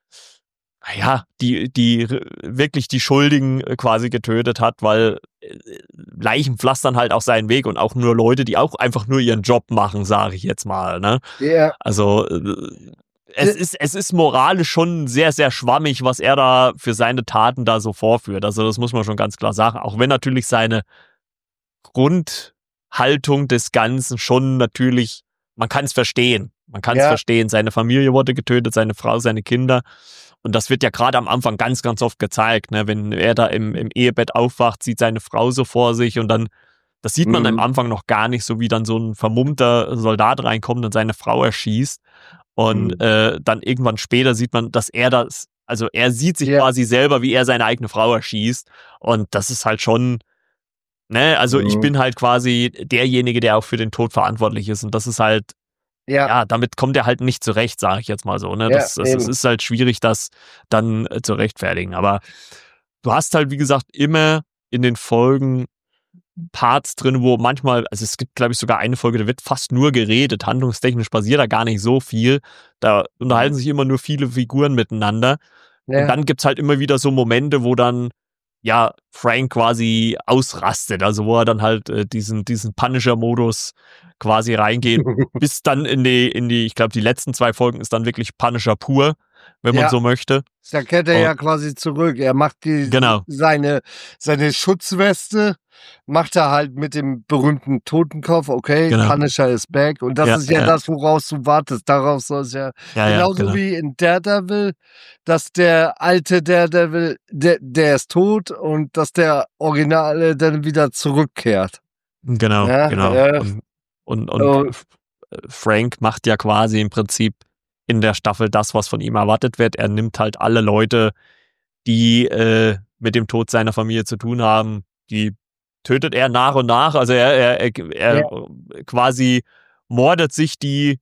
die wirklich die Schuldigen quasi getötet hat, weil Leichen pflastern halt auch seinen Weg und auch nur Leute, die auch einfach nur ihren Job machen, sage ich jetzt mal. Ne? Ja. Also es ist moralisch schon sehr, sehr schwammig, was er da für seine Taten da so vorführt. Also das muss man schon ganz klar sagen. Auch wenn natürlich seine Grundhaltung des Ganzen schon natürlich, man kann es verstehen. Man kann es verstehen. Seine Familie wurde getötet, seine Frau, seine Kinder. Und das wird ja gerade am Anfang ganz, ganz oft gezeigt. Ne? Wenn er da im Ehebett aufwacht, sieht seine Frau so vor sich und dann, das sieht man am Anfang noch gar nicht, so wie dann so ein vermummter Soldat reinkommt und seine Frau erschießt. Und dann irgendwann später sieht man, dass er sieht sich quasi selber, wie er seine eigene Frau erschießt. Und das ist halt schon, ne, also ich bin halt quasi derjenige, der auch für den Tod verantwortlich ist. Und das ist halt, damit kommt er halt nicht zurecht, sage ich jetzt mal so. Ne? Das ist halt schwierig, das dann zu rechtfertigen. Aber du hast halt, wie gesagt, immer in den Folgen Parts drin, wo manchmal, also es gibt, glaube ich, sogar eine Folge, da wird fast nur geredet, handlungstechnisch passiert da gar nicht so viel. Da unterhalten sich immer nur viele Figuren miteinander. Ja. Und dann gibt's halt immer wieder so Momente, wo dann Frank quasi ausrastet, also wo er dann halt diesen Punisher-Modus quasi reingeht, bis dann in die, ich glaube, die letzten 2 Folgen ist dann wirklich Punisher pur, wenn man so möchte. Da kehrt er ja quasi zurück. Er macht seine Schutzweste, macht er halt mit dem berühmten Totenkopf, Punisher is back. Und das ist das, woraus du wartest. Darauf soll es genauso wie in Daredevil, dass der alte Daredevil, der ist tot und dass der Originale dann wieder zurückkehrt. Genau. Und Frank macht ja quasi im Prinzip in der Staffel das, was von ihm erwartet wird. Er nimmt halt alle Leute, die mit dem Tod seiner Familie zu tun haben, die tötet er nach und nach. Also er quasi mordet sich die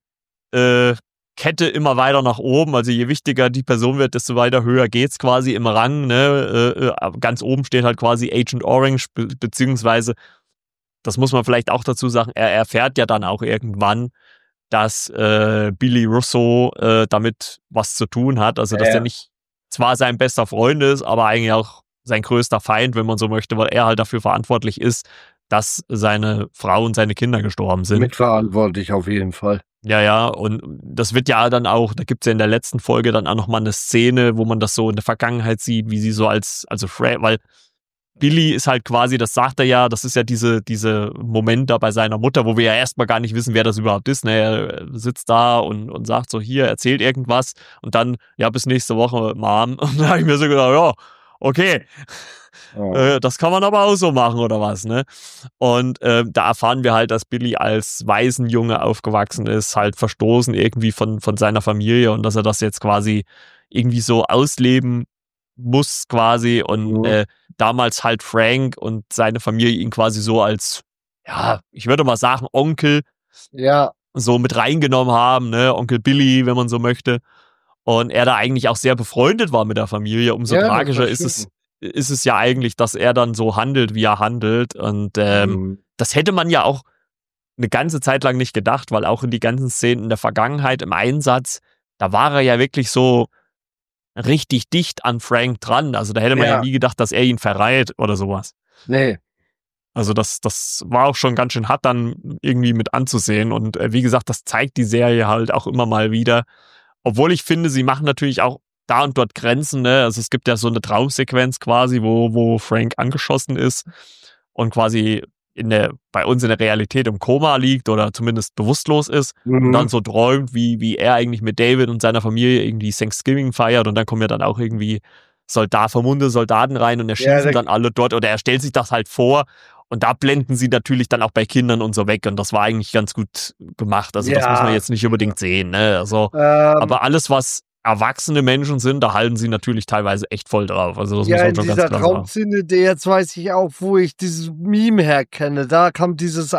Kette immer weiter nach oben. Also je wichtiger die Person wird, desto weiter höher geht's quasi im Rang. Ne? Ganz oben steht halt quasi Agent Orange, beziehungsweise, das muss man vielleicht auch dazu sagen, er erfährt ja dann auch irgendwann, dass Billy Russo damit was zu tun hat. Also dass er nicht zwar sein bester Freund ist, aber eigentlich auch sein größter Feind, wenn man so möchte, weil er halt dafür verantwortlich ist, dass seine Frau und seine Kinder gestorben sind. Mitverantwortlich auf jeden Fall. Ja, und das wird ja dann auch, da gibt's ja in der letzten Folge dann auch nochmal eine Szene, wo man das so in der Vergangenheit sieht, wie sie so weil Billy ist halt quasi, das sagt er ja, das ist ja diese Moment da bei seiner Mutter, wo wir ja erstmal gar nicht wissen, wer das überhaupt ist. Ne? Er sitzt da und sagt so, hier, erzählt irgendwas und dann, bis nächste Woche, Mom. Und da habe ich mir so gedacht, okay, das kann man aber auch so machen oder was, ne? Und da erfahren wir halt, dass Billy als Waisenjunge aufgewachsen ist, halt verstoßen irgendwie von seiner Familie und dass er das jetzt quasi irgendwie so ausleben muss quasi und damals halt Frank und seine Familie ihn quasi so als, ich würde mal sagen, Onkel so mit reingenommen haben, ne, Onkel Billy, wenn man so möchte. Und er da eigentlich auch sehr befreundet war mit der Familie. Umso tragischer ist es ja eigentlich, dass er dann so handelt, wie er handelt. Und das hätte man ja auch eine ganze Zeit lang nicht gedacht, weil auch in die ganzen Szenen in der Vergangenheit im Einsatz, da war er ja wirklich so richtig dicht an Frank dran. Also da hätte man ja nie gedacht, dass er ihn verrät oder sowas. Nee. Also das war auch schon ganz schön hart dann irgendwie mit anzusehen. Und wie gesagt, das zeigt die Serie halt auch immer mal wieder. Obwohl ich finde, sie machen natürlich auch da und dort Grenzen. Ne? Also es gibt ja so eine Traumsequenz quasi, wo Frank angeschossen ist und quasi bei uns in der Realität im Koma liegt oder zumindest bewusstlos ist und dann so träumt, wie er eigentlich mit David und seiner Familie irgendwie Thanksgiving feiert und dann kommen ja dann auch irgendwie vermummte Soldaten rein und erschießen dann alle dort oder er stellt sich das halt vor und da blenden sie natürlich dann auch bei Kindern und so weg und das war eigentlich ganz gut gemacht. Also das muss man jetzt nicht unbedingt sehen. Ne? Also, aber alles, was erwachsene Menschen sind, da halten sie natürlich teilweise echt voll drauf. Also das muss Ja, man in schon ganz dieser klar sagen. Traumszene, jetzt weiß ich auch, wo ich dieses Meme herkenne. Da kam dieses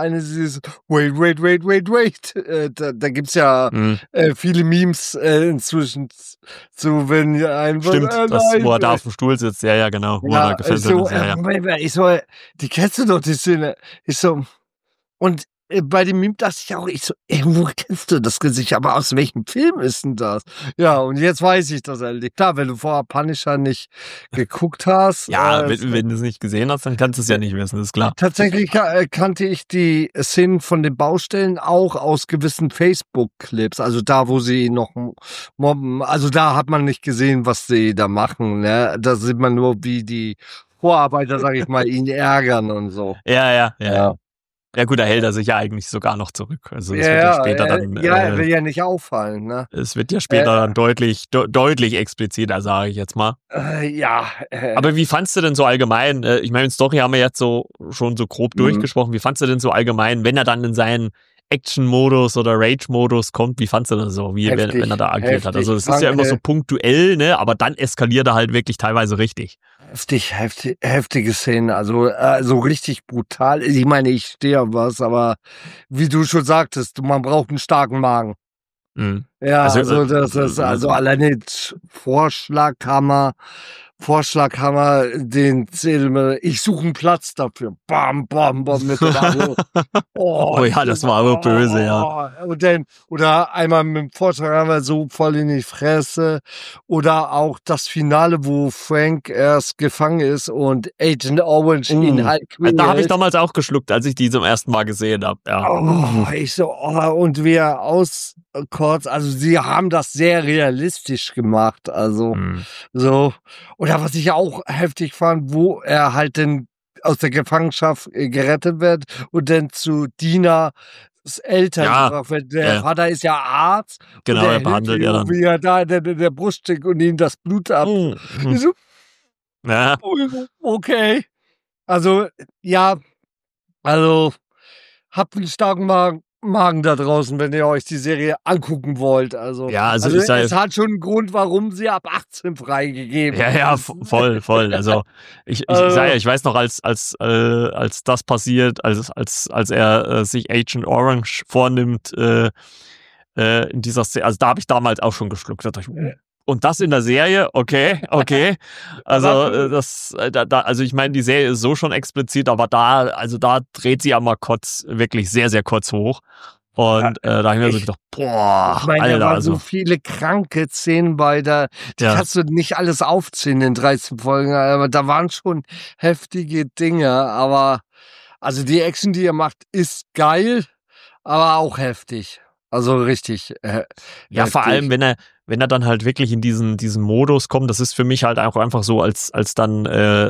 wait. Da gibt's ja viele Memes inzwischen zu, wenn ein Stimmt, wo er da auf dem Stuhl sitzt. Ja, genau. Wo er da gefesselt ist. Die kennst du doch, die Szene. Und bei dem Meme dachte ich auch, irgendwo kennst du das Gesicht, aber aus welchem Film ist denn das? Ja, und jetzt weiß ich das endlich. Klar, wenn du vorher Punisher nicht geguckt hast. Ja, wenn du es nicht gesehen hast, dann kannst du es ja nicht wissen, ist klar. Tatsächlich kannte ich die Szenen von den Baustellen auch aus gewissen Facebook-Clips, also da, wo sie noch mobben. Also da hat man nicht gesehen, was sie da machen. Ne? Da sieht man nur, wie die Vorarbeiter, sag ich mal, ihn ärgern und so. Ja. Ja gut, da hält er sich ja eigentlich sogar noch zurück. Also es wird ja später dann. Er will ja nicht auffallen, ne? Es wird ja später dann deutlich expliziter, sage ich jetzt mal. Aber wie fandst du denn so allgemein? Ich meine, Story haben wir jetzt schon so grob durchgesprochen. Wie fandst du denn so allgemein, wenn er dann in seinen Action-Modus oder Rage-Modus kommt? Wie fandst du das so, wenn er da agiert hat? Also es ist ja immer so punktuell, ne? Aber dann eskaliert er halt wirklich teilweise richtig. Heftige Szenen, also so richtig brutal. Ich meine, ich stehe auf was, aber wie du schon sagtest, man braucht einen starken Magen. Mhm. Ja, also das ist alleine Vorschlaghammer, den Zählen, ich suche einen Platz dafür. Bam, mit der Oh ja, das war aber böse, ja. Und dann, oder einmal mit dem Vorschlaghammer so voll in die Fresse. Oder auch das Finale, wo Frank erst gefangen ist und Agent Orange ihn halt quält. Da habe ich damals auch geschluckt, als ich die zum ersten Mal gesehen habe. Ja. Und wie er auskotzt, also sie haben das sehr realistisch gemacht, also so. Oder was ich auch heftig fand, wo er halt dann aus der Gefangenschaft gerettet wird und dann zu Dinas Eltern gebracht wird. Der Vater ist ja Arzt. Genau, er behandelt ja dann. Wie er da in der Brust steckt und ihm das Blut ab. So, ja. Okay. Also, habt einen starken Magen da draußen, wenn ihr euch die Serie angucken wollt. Also es hat schon einen Grund, warum sie ab 18 freigegeben ist. Ja, voll. Also ich weiß noch, als das passiert, als er sich Agent Orange vornimmt in dieser Szene, also da habe ich damals auch schon geschluckt. Und das in der Serie, okay. Also also ich meine, die Serie ist so schon explizit, aber da dreht sie ja mal kurz, wirklich sehr, sehr kurz hoch. Und da habe ich mir so gedacht, boah, ich meine, Alter, da waren so viele kranke Szenen die kannst du nicht alles aufzählen in 13 Folgen, aber da waren schon heftige Dinge, aber also die Action, die er macht, ist geil, aber auch heftig. Also richtig. Ja, vor allem, wenn er dann halt wirklich in diesen Modus kommt, das ist für mich halt auch einfach so, als dann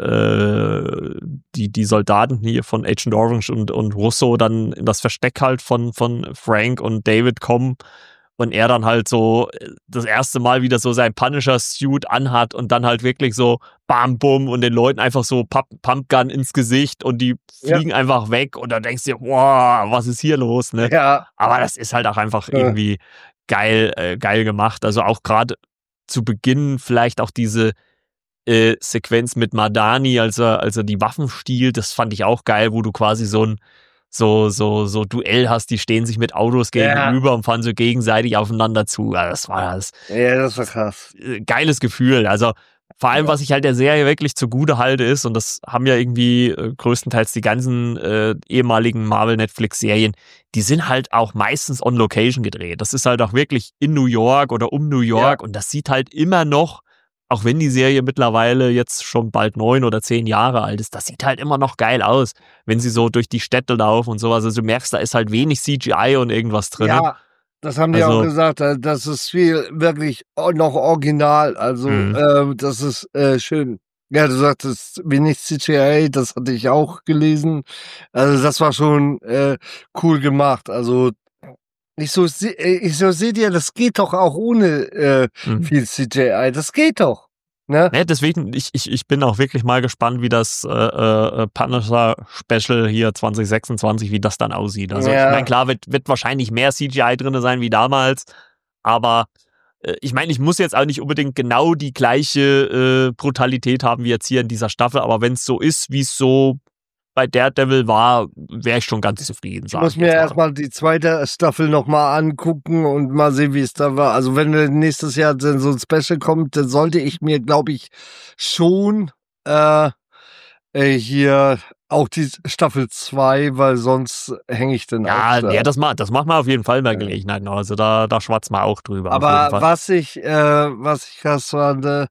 die Soldaten hier von Agent Orange und Russo dann in das Versteck halt von Frank und David kommen und er dann halt so das erste Mal wieder so sein Punisher-Suit anhat und dann halt wirklich so bam, bum und den Leuten einfach so Pumpgun ins Gesicht und die fliegen einfach weg und dann denkst du dir, wow, was ist hier los, ne? Ja. Aber das ist halt auch einfach irgendwie geil gemacht. Also auch gerade zu Beginn vielleicht auch diese Sequenz mit Madani, als er die Waffen stiehlt, das fand ich auch geil, wo du quasi so ein Duell hast, die stehen sich mit Autos gegenüber und fahren so gegenseitig aufeinander zu. Also das war krass. Geiles Gefühl. Also vor allem, was ich halt der Serie wirklich zugute halte, ist, und das haben ja irgendwie größtenteils die ganzen ehemaligen Marvel-Netflix-Serien, die sind halt auch meistens on Location gedreht. Das ist halt auch wirklich in New York oder um New York und das sieht halt immer noch, auch wenn die Serie mittlerweile jetzt schon bald 9 oder 10 Jahre alt ist, das sieht halt immer noch geil aus, wenn sie so durch die Städte laufen und sowas. Also du merkst, da ist halt wenig CGI und irgendwas drin. Ja, das haben die auch gesagt, das ist viel wirklich noch original, also das ist schön. Ja, du sagtest wenig CGI, das hatte ich auch gelesen. Also das war schon cool gemacht, also ich seht ihr, das geht doch auch ohne viel CGI. Das geht doch. Ne? Nee, deswegen, ich bin auch wirklich mal gespannt, wie das Punisher Special hier 2026, wie das dann aussieht. Also ich meine, klar, wird wahrscheinlich mehr CGI drin sein wie damals, aber ich meine, ich muss jetzt auch nicht unbedingt genau die gleiche Brutalität haben wie jetzt hier in dieser Staffel, aber wenn es so ist, wie es so bei Daredevil war, wäre ich schon ganz zufrieden. Ich muss mir erstmal die zweite Staffel nochmal angucken und mal sehen, wie es da war. Also wenn nächstes Jahr dann so ein Special kommt, dann sollte ich mir, glaube ich, schon hier auch die Staffel 2, weil sonst hänge ich dann ja, auch. Ja, das machen wir auf jeden Fall bei Gelegenheit noch. Also da schwatzen wir auch drüber. Aber was ich krass fand,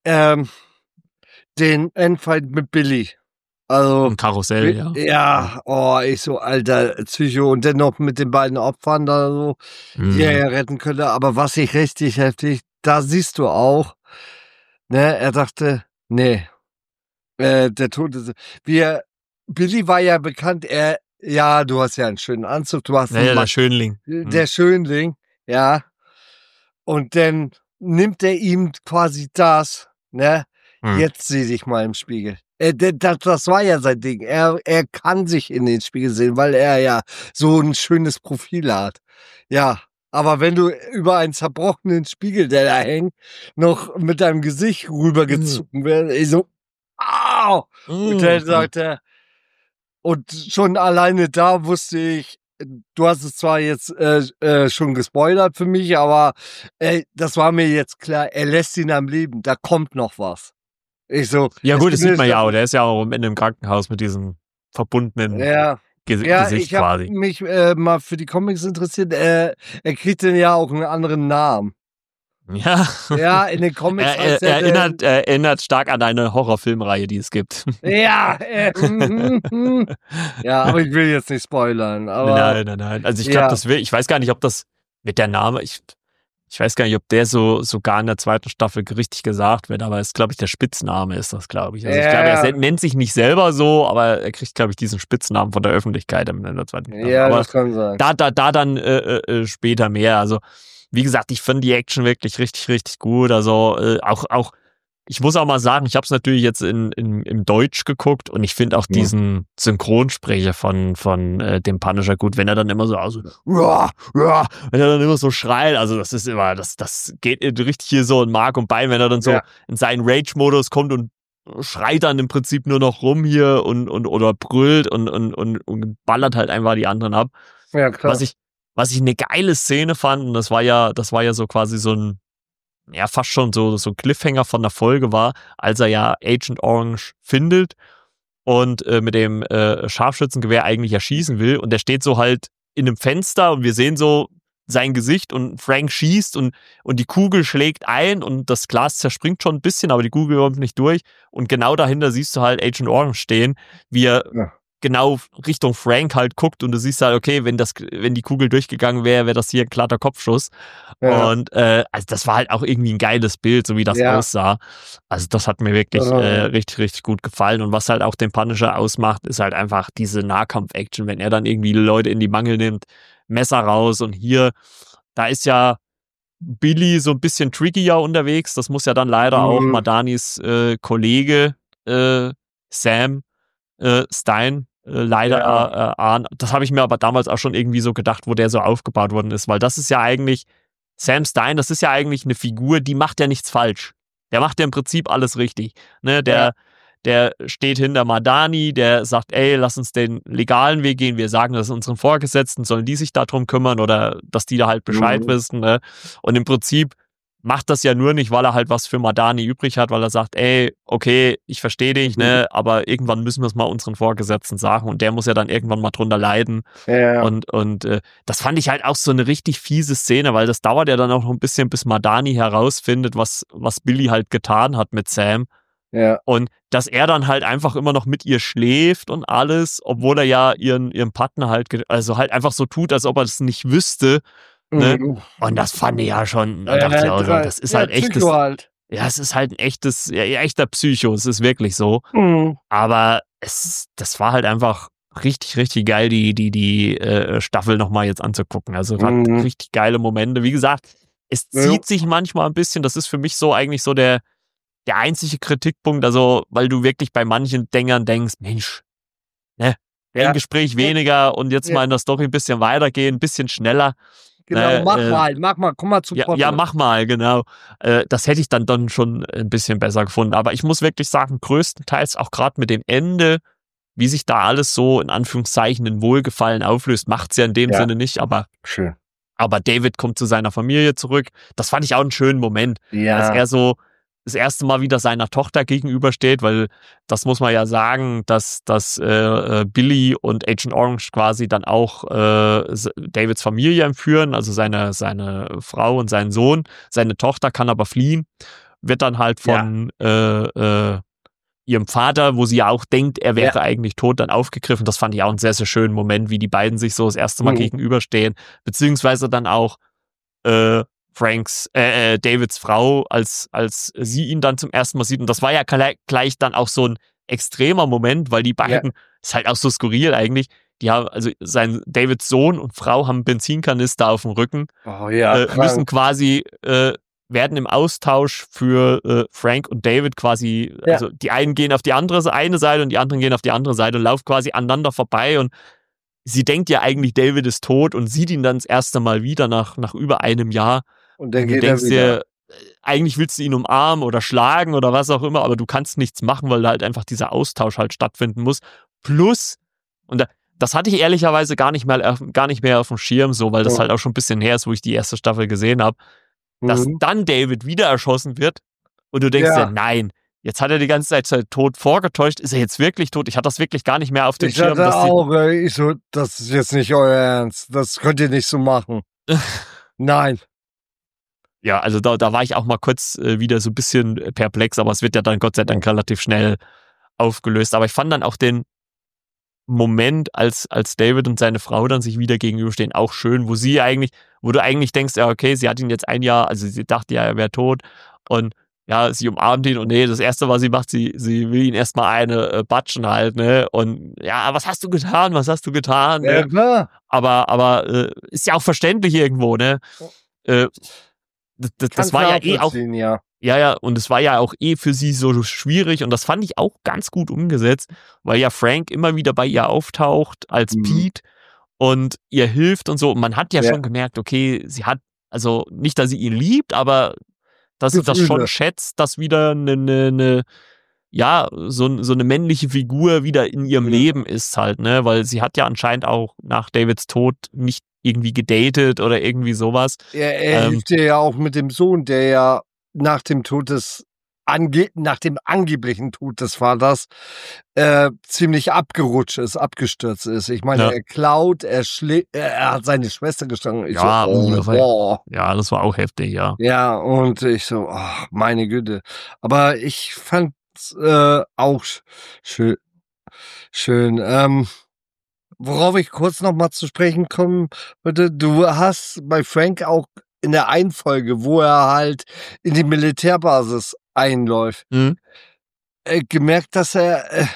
den Endfight mit Billy. Also im Karussell, ja. Ja, ich so, alter Psycho. Und dennoch mit den beiden Opfern da so, die er retten könnte. Aber was ich richtig heftig, da siehst du auch, ne, er dachte, nee, der Tod ist, Billy war ja bekannt, ja, du hast ja einen schönen Anzug, du hast der Schönling. Der Schönling, ja. Und dann nimmt er ihm quasi das, ne, jetzt sieh dich mal im Spiegel. Das war ja sein Ding. Er kann sich in den Spiegel sehen, weil er ja so ein schönes Profil hat. Ja, aber wenn du über einen zerbrochenen Spiegel, der da hängt, noch mit deinem Gesicht rübergezogen wirst, ich so, au! Und dann sagt er, und schon alleine da wusste ich, du hast es zwar jetzt schon gespoilert für mich, aber das war mir jetzt klar, er lässt ihn am Leben, da kommt noch was. Ich so, ja gut, das sieht man ja auch. Der ist ja auch am Ende im Krankenhaus mit diesem verbundenen Gesicht ich quasi. Ich habe mich mal für die Comics interessiert. Er kriegt denn ja auch einen anderen Namen. Ja. Ja, in den Comics. Erinnert stark an eine Horrorfilmreihe, die es gibt. Ja. Ja, aber ich will jetzt nicht spoilern. Aber, nein. Also ich glaube, ich weiß gar nicht, ob das mit der Name, ich weiß gar nicht, ob der sogar in der zweiten Staffel richtig gesagt wird, aber es ist, glaube ich, der Spitzname ist das, glaube ich. Also ich glaube, er nennt sich nicht selber so, aber er kriegt, glaube ich, diesen Spitznamen von der Öffentlichkeit in der zweiten Staffel. Ja, aber das kann sein. Da dann später mehr. Also wie gesagt, ich finde die Action wirklich richtig, richtig gut. Also auch ich muss auch mal sagen, ich habe es natürlich jetzt im Deutsch geguckt und ich finde auch diesen Synchronsprecher von dem Punisher gut, wenn er dann immer so wenn er dann immer so schreit, also das ist immer, das geht richtig hier so in Mark und Bein, wenn er dann so in seinen Rage-Modus kommt und schreit dann im Prinzip nur noch rum hier oder brüllt und ballert halt einfach die anderen ab. Ja, klar. Was ich eine geile Szene fand, und das war ja so quasi so ein, ja, fast schon so Cliffhanger von der Folge war, als er ja Agent Orange findet und mit dem Scharfschützengewehr eigentlich erschießen will und der steht so halt in einem Fenster und wir sehen so sein Gesicht und Frank schießt und die Kugel schlägt ein und das Glas zerspringt schon ein bisschen, aber die Kugel kommt nicht durch und genau dahinter siehst du halt Agent Orange stehen, wie er genau Richtung Frank halt guckt und du siehst halt, okay, wenn die Kugel durchgegangen wäre das hier ein glatter Kopfschuss. Ja. Und also das war halt auch irgendwie ein geiles Bild, so wie das aussah. Also das hat mir wirklich richtig, richtig gut gefallen. Und was halt auch den Punisher ausmacht, ist halt einfach diese Nahkampf-Action, wenn er dann irgendwie Leute in die Mangel nimmt, Messer raus und hier, da ist ja Billy so ein bisschen trickier unterwegs. Das muss ja dann leider auch Madanis Kollege Sam Stein leider ahnen. Das habe ich mir aber damals auch schon irgendwie so gedacht, wo der so aufgebaut worden ist, weil das ist ja eigentlich, Sam Stein, das ist ja eigentlich eine Figur, die macht ja nichts falsch. Der macht ja im Prinzip alles richtig. Ne? Der steht hinter Madani, der sagt, ey, lass uns den legalen Weg gehen, wir sagen das unseren Vorgesetzten, sollen die sich darum kümmern oder dass die da halt Bescheid wissen. Ne? Und im Prinzip macht das ja nur nicht, weil er halt was für Madani übrig hat, weil er sagt, ey, okay, ich verstehe dich, ne, aber irgendwann müssen wir es mal unseren Vorgesetzten sagen und der muss ja dann irgendwann mal drunter leiden. Ja. Und das fand ich halt auch so eine richtig fiese Szene, weil das dauert ja dann auch noch ein bisschen, bis Madani herausfindet, was Billy halt getan hat mit Sam. Ja. Und dass er dann halt einfach immer noch mit ihr schläft und alles, obwohl er ja ihren Partner halt, also halt einfach so tut, als ob er das nicht wüsste. Ne? Und das fand ich ja schon, da dachte ich auch so, das ist halt echtes. Halt. Ja, es ist halt ein echtes, echter Psycho, es ist wirklich so. Aber das war halt einfach richtig, richtig geil, die Staffel nochmal jetzt anzugucken. Also hat richtig geile Momente. Wie gesagt, es zieht sich manchmal ein bisschen, das ist für mich so eigentlich so der einzige Kritikpunkt, also weil du wirklich bei manchen Dingern denkst, Mensch, ne, ein Gespräch weniger und jetzt mal in der Story ein bisschen weitergehen, ein bisschen schneller. Genau, mach mal, komm mal zu Potte. Ja, mach mal, genau. Das hätte ich dann schon ein bisschen besser gefunden. Aber ich muss wirklich sagen, größtenteils auch gerade mit dem Ende, wie sich da alles so in Anführungszeichen in Wohlgefallen auflöst, macht's ja in dem Sinne nicht, aber schön. Aber David kommt zu seiner Familie zurück. Das fand ich auch einen schönen Moment, als er so das erste Mal wieder seiner Tochter gegenübersteht, weil das muss man ja sagen, dass Billy und Agent Orange quasi dann auch Davids Familie entführen, also seine Frau und seinen Sohn. Seine Tochter kann aber fliehen, wird dann halt von ihrem Vater, wo sie ja auch denkt, er wäre eigentlich tot, dann aufgegriffen. Das fand ich auch einen sehr, sehr schönen Moment, wie die beiden sich so das erste Mal gegenüberstehen, beziehungsweise dann auch Davids Frau, als sie ihn dann zum ersten Mal sieht. Und das war ja gleich dann auch so ein extremer Moment, weil die beiden, ist halt auch so skurril eigentlich, die haben, also Davids Sohn und Frau haben Benzinkanister auf dem Rücken, müssen quasi werden im Austausch für Frank und David quasi, also die einen gehen auf die eine Seite und die anderen gehen auf die andere Seite und laufen quasi aneinander vorbei und sie denkt ja eigentlich, David ist tot und sieht ihn dann das erste Mal wieder nach über einem Jahr. Und dann geht er wieder. Eigentlich willst du ihn umarmen oder schlagen oder was auch immer, aber du kannst nichts machen, weil da halt einfach dieser Austausch halt stattfinden muss. Plus, und das hatte ich ehrlicherweise gar nicht mehr auf dem Schirm so, weil das halt auch schon ein bisschen her ist, wo ich die erste Staffel gesehen habe, dass dann David wieder erschossen wird und du denkst ja, nein, jetzt hat er die ganze Zeit tot vorgetäuscht, ist er jetzt wirklich tot? Ich hatte das wirklich gar nicht mehr auf dem Schirm. Das ist jetzt nicht euer Ernst, das könnt ihr nicht so machen. Nein. Ja, also da war ich auch mal kurz wieder so ein bisschen perplex, aber es wird ja dann Gott sei Dank relativ schnell aufgelöst. Aber ich fand dann auch den Moment, als David und seine Frau dann sich wieder gegenüberstehen, auch schön, wo du eigentlich denkst, ja, okay, sie hat ihn jetzt ein Jahr, also sie dachte ja, er wäre tot und ja, sie umarmt ihn und das Erste, was sie macht, sie will ihn erstmal eine batschen halt, ne, und ja, was hast du getan, Ja, ne? klar. Aber ist ja auch verständlich irgendwo, ne? Das war ja auch, ja, und es war ja auch für sie so schwierig und das fand ich auch ganz gut umgesetzt, weil ja Frank immer wieder bei ihr auftaucht als Pete und ihr hilft und so. Und man hat ja schon gemerkt, okay, sie hat, also nicht, dass sie ihn liebt, aber dass sie das schon schätzt, dass wieder so eine männliche Figur wieder in ihrem Leben ist halt, ne, weil sie hat ja anscheinend auch nach Davids Tod nicht irgendwie gedatet oder irgendwie sowas. Er hilft ihr ja auch mit dem Sohn, der ja nach dem angeblichen Tod des Vaters ziemlich abgestürzt ist. Ich meine, er klaut, er hat seine Schwester geschlagen. Das war auch heftig, ja. Ja, und ich so, oh, meine Güte. Aber ich fand auch schön. Worauf ich kurz noch mal zu sprechen kommen würde, du hast bei Frank auch in der einen Folge, wo er halt in die Militärbasis einläuft, gemerkt, dass er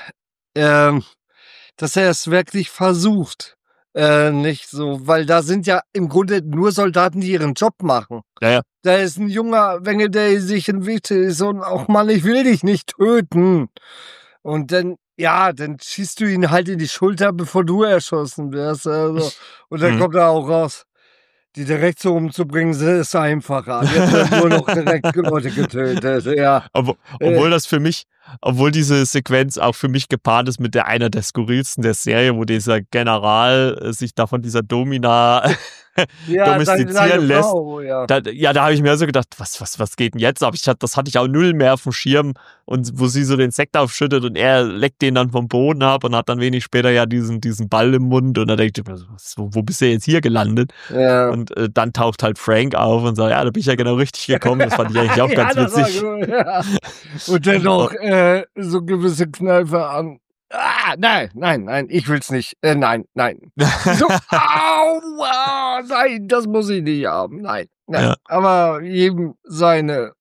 es wirklich versucht. Nicht so, weil da sind ja im Grunde nur Soldaten, die ihren Job machen. Ja. Da ist ein junger Wenge, der sich in Wichte ist und auch, Mann, ich will dich nicht töten. Und dann schießt du ihn halt in die Schulter, bevor du erschossen wirst. Also. Und dann kommt er auch raus. Die direkt so umzubringen, ist einfacher. Jetzt werden nur noch direkt Leute getötet, ja. Obwohl diese Sequenz auch für mich gepaart ist mit einer der skurrilsten der Serie, wo dieser General sich da von dieser Domina domestizieren lässt. Frau, da habe ich mir so gedacht, was geht denn jetzt ab? Das hatte ich auch null mehr auf dem Schirm und wo sie so den Sekt aufschüttet und er leckt den dann vom Boden ab und hat dann wenig später ja diesen Ball im Mund und da denkt ich mir, wo bist du jetzt hier gelandet? Ja. Und dann taucht halt Frank auf und sagt, ja, da bin ich ja genau richtig gekommen. Das fand ich eigentlich auch ganz witzig. Gut, ja. Und dann noch so gewisse Kneifer an. Nein, ich will's nicht. Nein. So, aua, nein, das muss ich nicht haben. Nein. Ja. Aber jedem seine,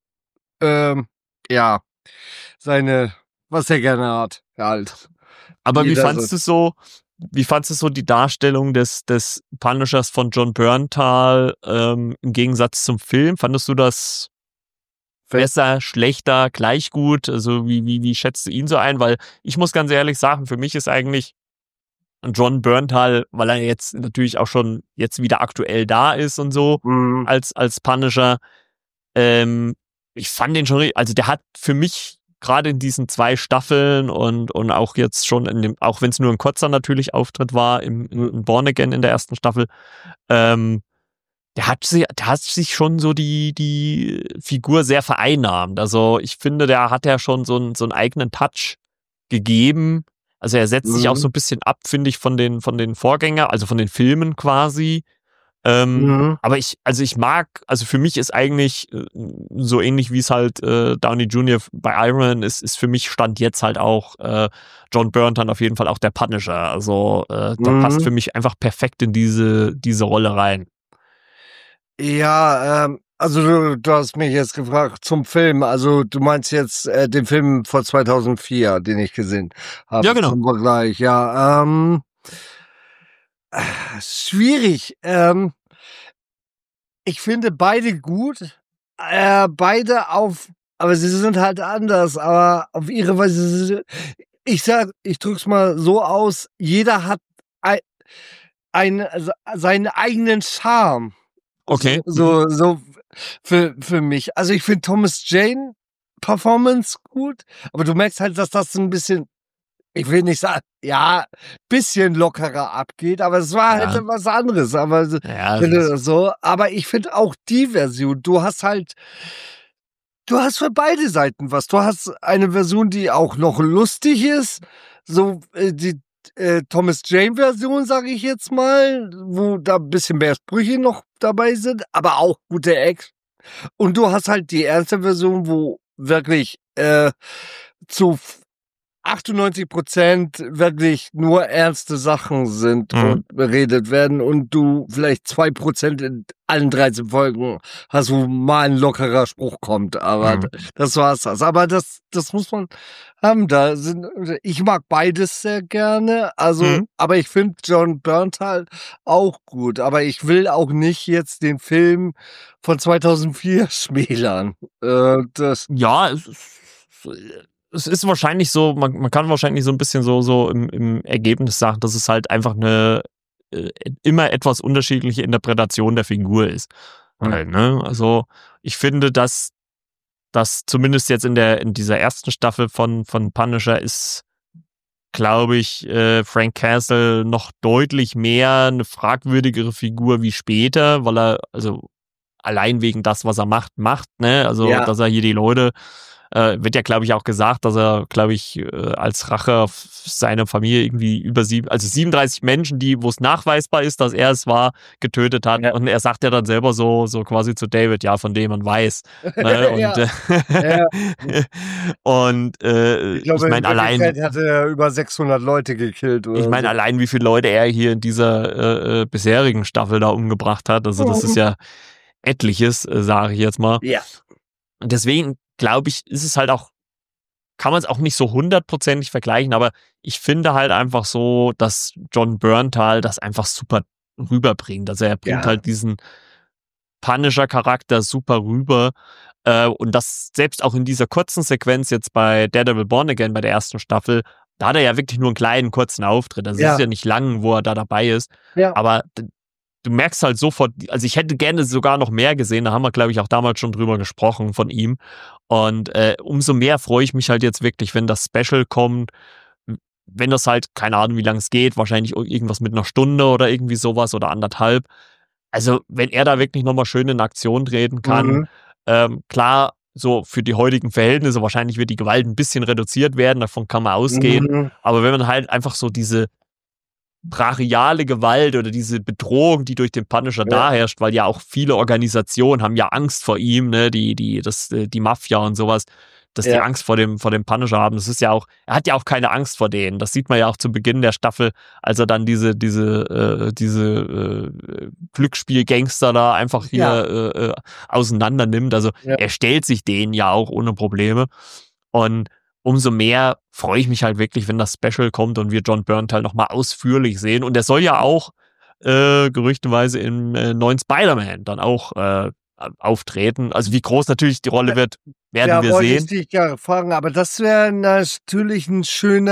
was er gerne hat, halt. Aber wie fandst du so die Darstellung des Punishers von Jon Bernthal im Gegensatz zum Film? Fandest du das besser, schlechter, gleich gut? Also wie schätzt du ihn so ein? Weil ich muss ganz ehrlich sagen, für mich ist eigentlich John Bernthal, weil er jetzt natürlich auch schon jetzt wieder aktuell da ist und so, als Punisher. Ich fand den schon, also der hat für mich gerade in diesen 2 Staffeln und auch jetzt schon auch wenn es nur ein kurzer natürlich Auftritt war in Born Again in der ersten Staffel, der hat sich schon so die Figur sehr vereinnahmt. Also ich finde, der hat ja schon so einen eigenen Touch gegeben. Also er setzt sich auch so ein bisschen ab, finde ich, von den Vorgängern, also von den Filmen quasi. Aber ich mag, also für mich ist eigentlich so ähnlich wie es halt Downey Jr. bei Iron Man ist für mich Stand jetzt halt auch John Bernthal auf jeden Fall auch der Punisher. Also der passt für mich einfach perfekt in diese Rolle rein. Ja, also du hast mich jetzt gefragt zum Film. Also du meinst jetzt den Film von 2004, den ich gesehen habe. Ja, genau. Zum Vergleich, ja. Schwierig. Ich finde beide gut. Beide aber sie sind halt anders, aber auf ihre Weise. Ich drück's mal so aus, jeder hat seinen eigenen Charme. Okay. So für mich. Also ich finde Thomas Jane Performance gut, aber du merkst halt, dass das ein bisschen, ich will nicht sagen, ja, bisschen lockerer abgeht, aber es war halt was anderes. Aber aber ich finde auch die Version, du hast für beide Seiten was. Du hast eine Version, die auch noch lustig ist, so die Thomas Jane Version, sage ich jetzt mal, wo da ein bisschen mehr Sprüche noch dabei sind, aber auch gute Action. Und du hast halt die ernste Version, wo wirklich zu 98% wirklich nur ernste Sachen sind und beredet werden und du vielleicht 2% in allen 13 Folgen hast, wo mal ein lockerer Spruch kommt, aber das war's das. Aber das muss man haben. Ich mag beides sehr gerne, also, aber ich finde John Bernthal auch gut, aber ich will auch nicht jetzt den Film von 2004 schmälern. Es ist wahrscheinlich so, man kann wahrscheinlich so ein bisschen so im Ergebnis sagen, dass es halt einfach eine immer etwas unterschiedliche Interpretation der Figur ist. Halt, ne? Also ich finde, dass zumindest jetzt in dieser ersten Staffel von Punisher ist, glaube ich, Frank Castle noch deutlich mehr eine fragwürdigere Figur wie später, weil er, also allein wegen das, was er macht, ne? Also, dass er hier die Leute, wird ja, glaube ich, auch gesagt, dass er, glaube ich, als Rache auf seine Familie irgendwie 37 Menschen, wo es nachweisbar ist, dass er es war, getötet hat. Ja. Und er sagt ja dann selber so quasi zu David, ja, von dem man weiß. Ne? Und, ich glaube, ich meine, allein hat er über 600 Leute gekillt. Ich meine, allein wie viele Leute er hier in dieser bisherigen Staffel da umgebracht hat. Also das ist ja etliches, sage ich jetzt mal. Ja. Und deswegen glaube ich, ist es halt auch, kann man es auch nicht so 100%ig vergleichen, aber ich finde halt einfach so, dass John Bernthal das einfach super rüberbringt. Also er bringt halt diesen Punisher-Charakter super rüber. Und das selbst auch in dieser kurzen Sequenz jetzt bei Daredevil Born Again bei der ersten Staffel, da hat er ja wirklich nur einen kleinen, kurzen Auftritt. Also es ist ja nicht lang, wo er da dabei ist. Ja. Aber du merkst halt sofort, also ich hätte gerne sogar noch mehr gesehen, da haben wir, glaube ich, auch damals schon drüber gesprochen von ihm. Und umso mehr freue ich mich halt jetzt wirklich, wenn das Special kommt, wenn das halt, keine Ahnung, wie lange es geht, wahrscheinlich irgendwas mit einer Stunde oder irgendwie sowas oder 1,5. Also wenn er da wirklich nochmal schön in Aktion treten kann, klar, so für die heutigen Verhältnisse, wahrscheinlich wird die Gewalt ein bisschen reduziert werden, davon kann man ausgehen. Aber wenn man halt einfach so diese brachiale Gewalt oder diese Bedrohung, die durch den Punisher da herrscht, weil ja auch viele Organisationen haben ja Angst vor ihm, ne, die Mafia und sowas, dass die Angst vor dem Punisher haben. Das ist ja auch, er hat ja auch keine Angst vor denen. Das sieht man ja auch zu Beginn der Staffel, als er dann diese Glücksspielgangster da einfach hier auseinander nimmt. Also er stellt sich denen ja auch ohne Probleme. Und umso mehr freue ich mich halt wirklich, wenn das Special kommt und wir John Bernthal nochmal ausführlich sehen. Und er soll ja auch gerüchteweise im neuen Spider-Man dann auch auftreten. Also wie groß natürlich die Rolle wird, werden wir wollte sehen. Ich dich ja fragen, aber das wäre natürlich ein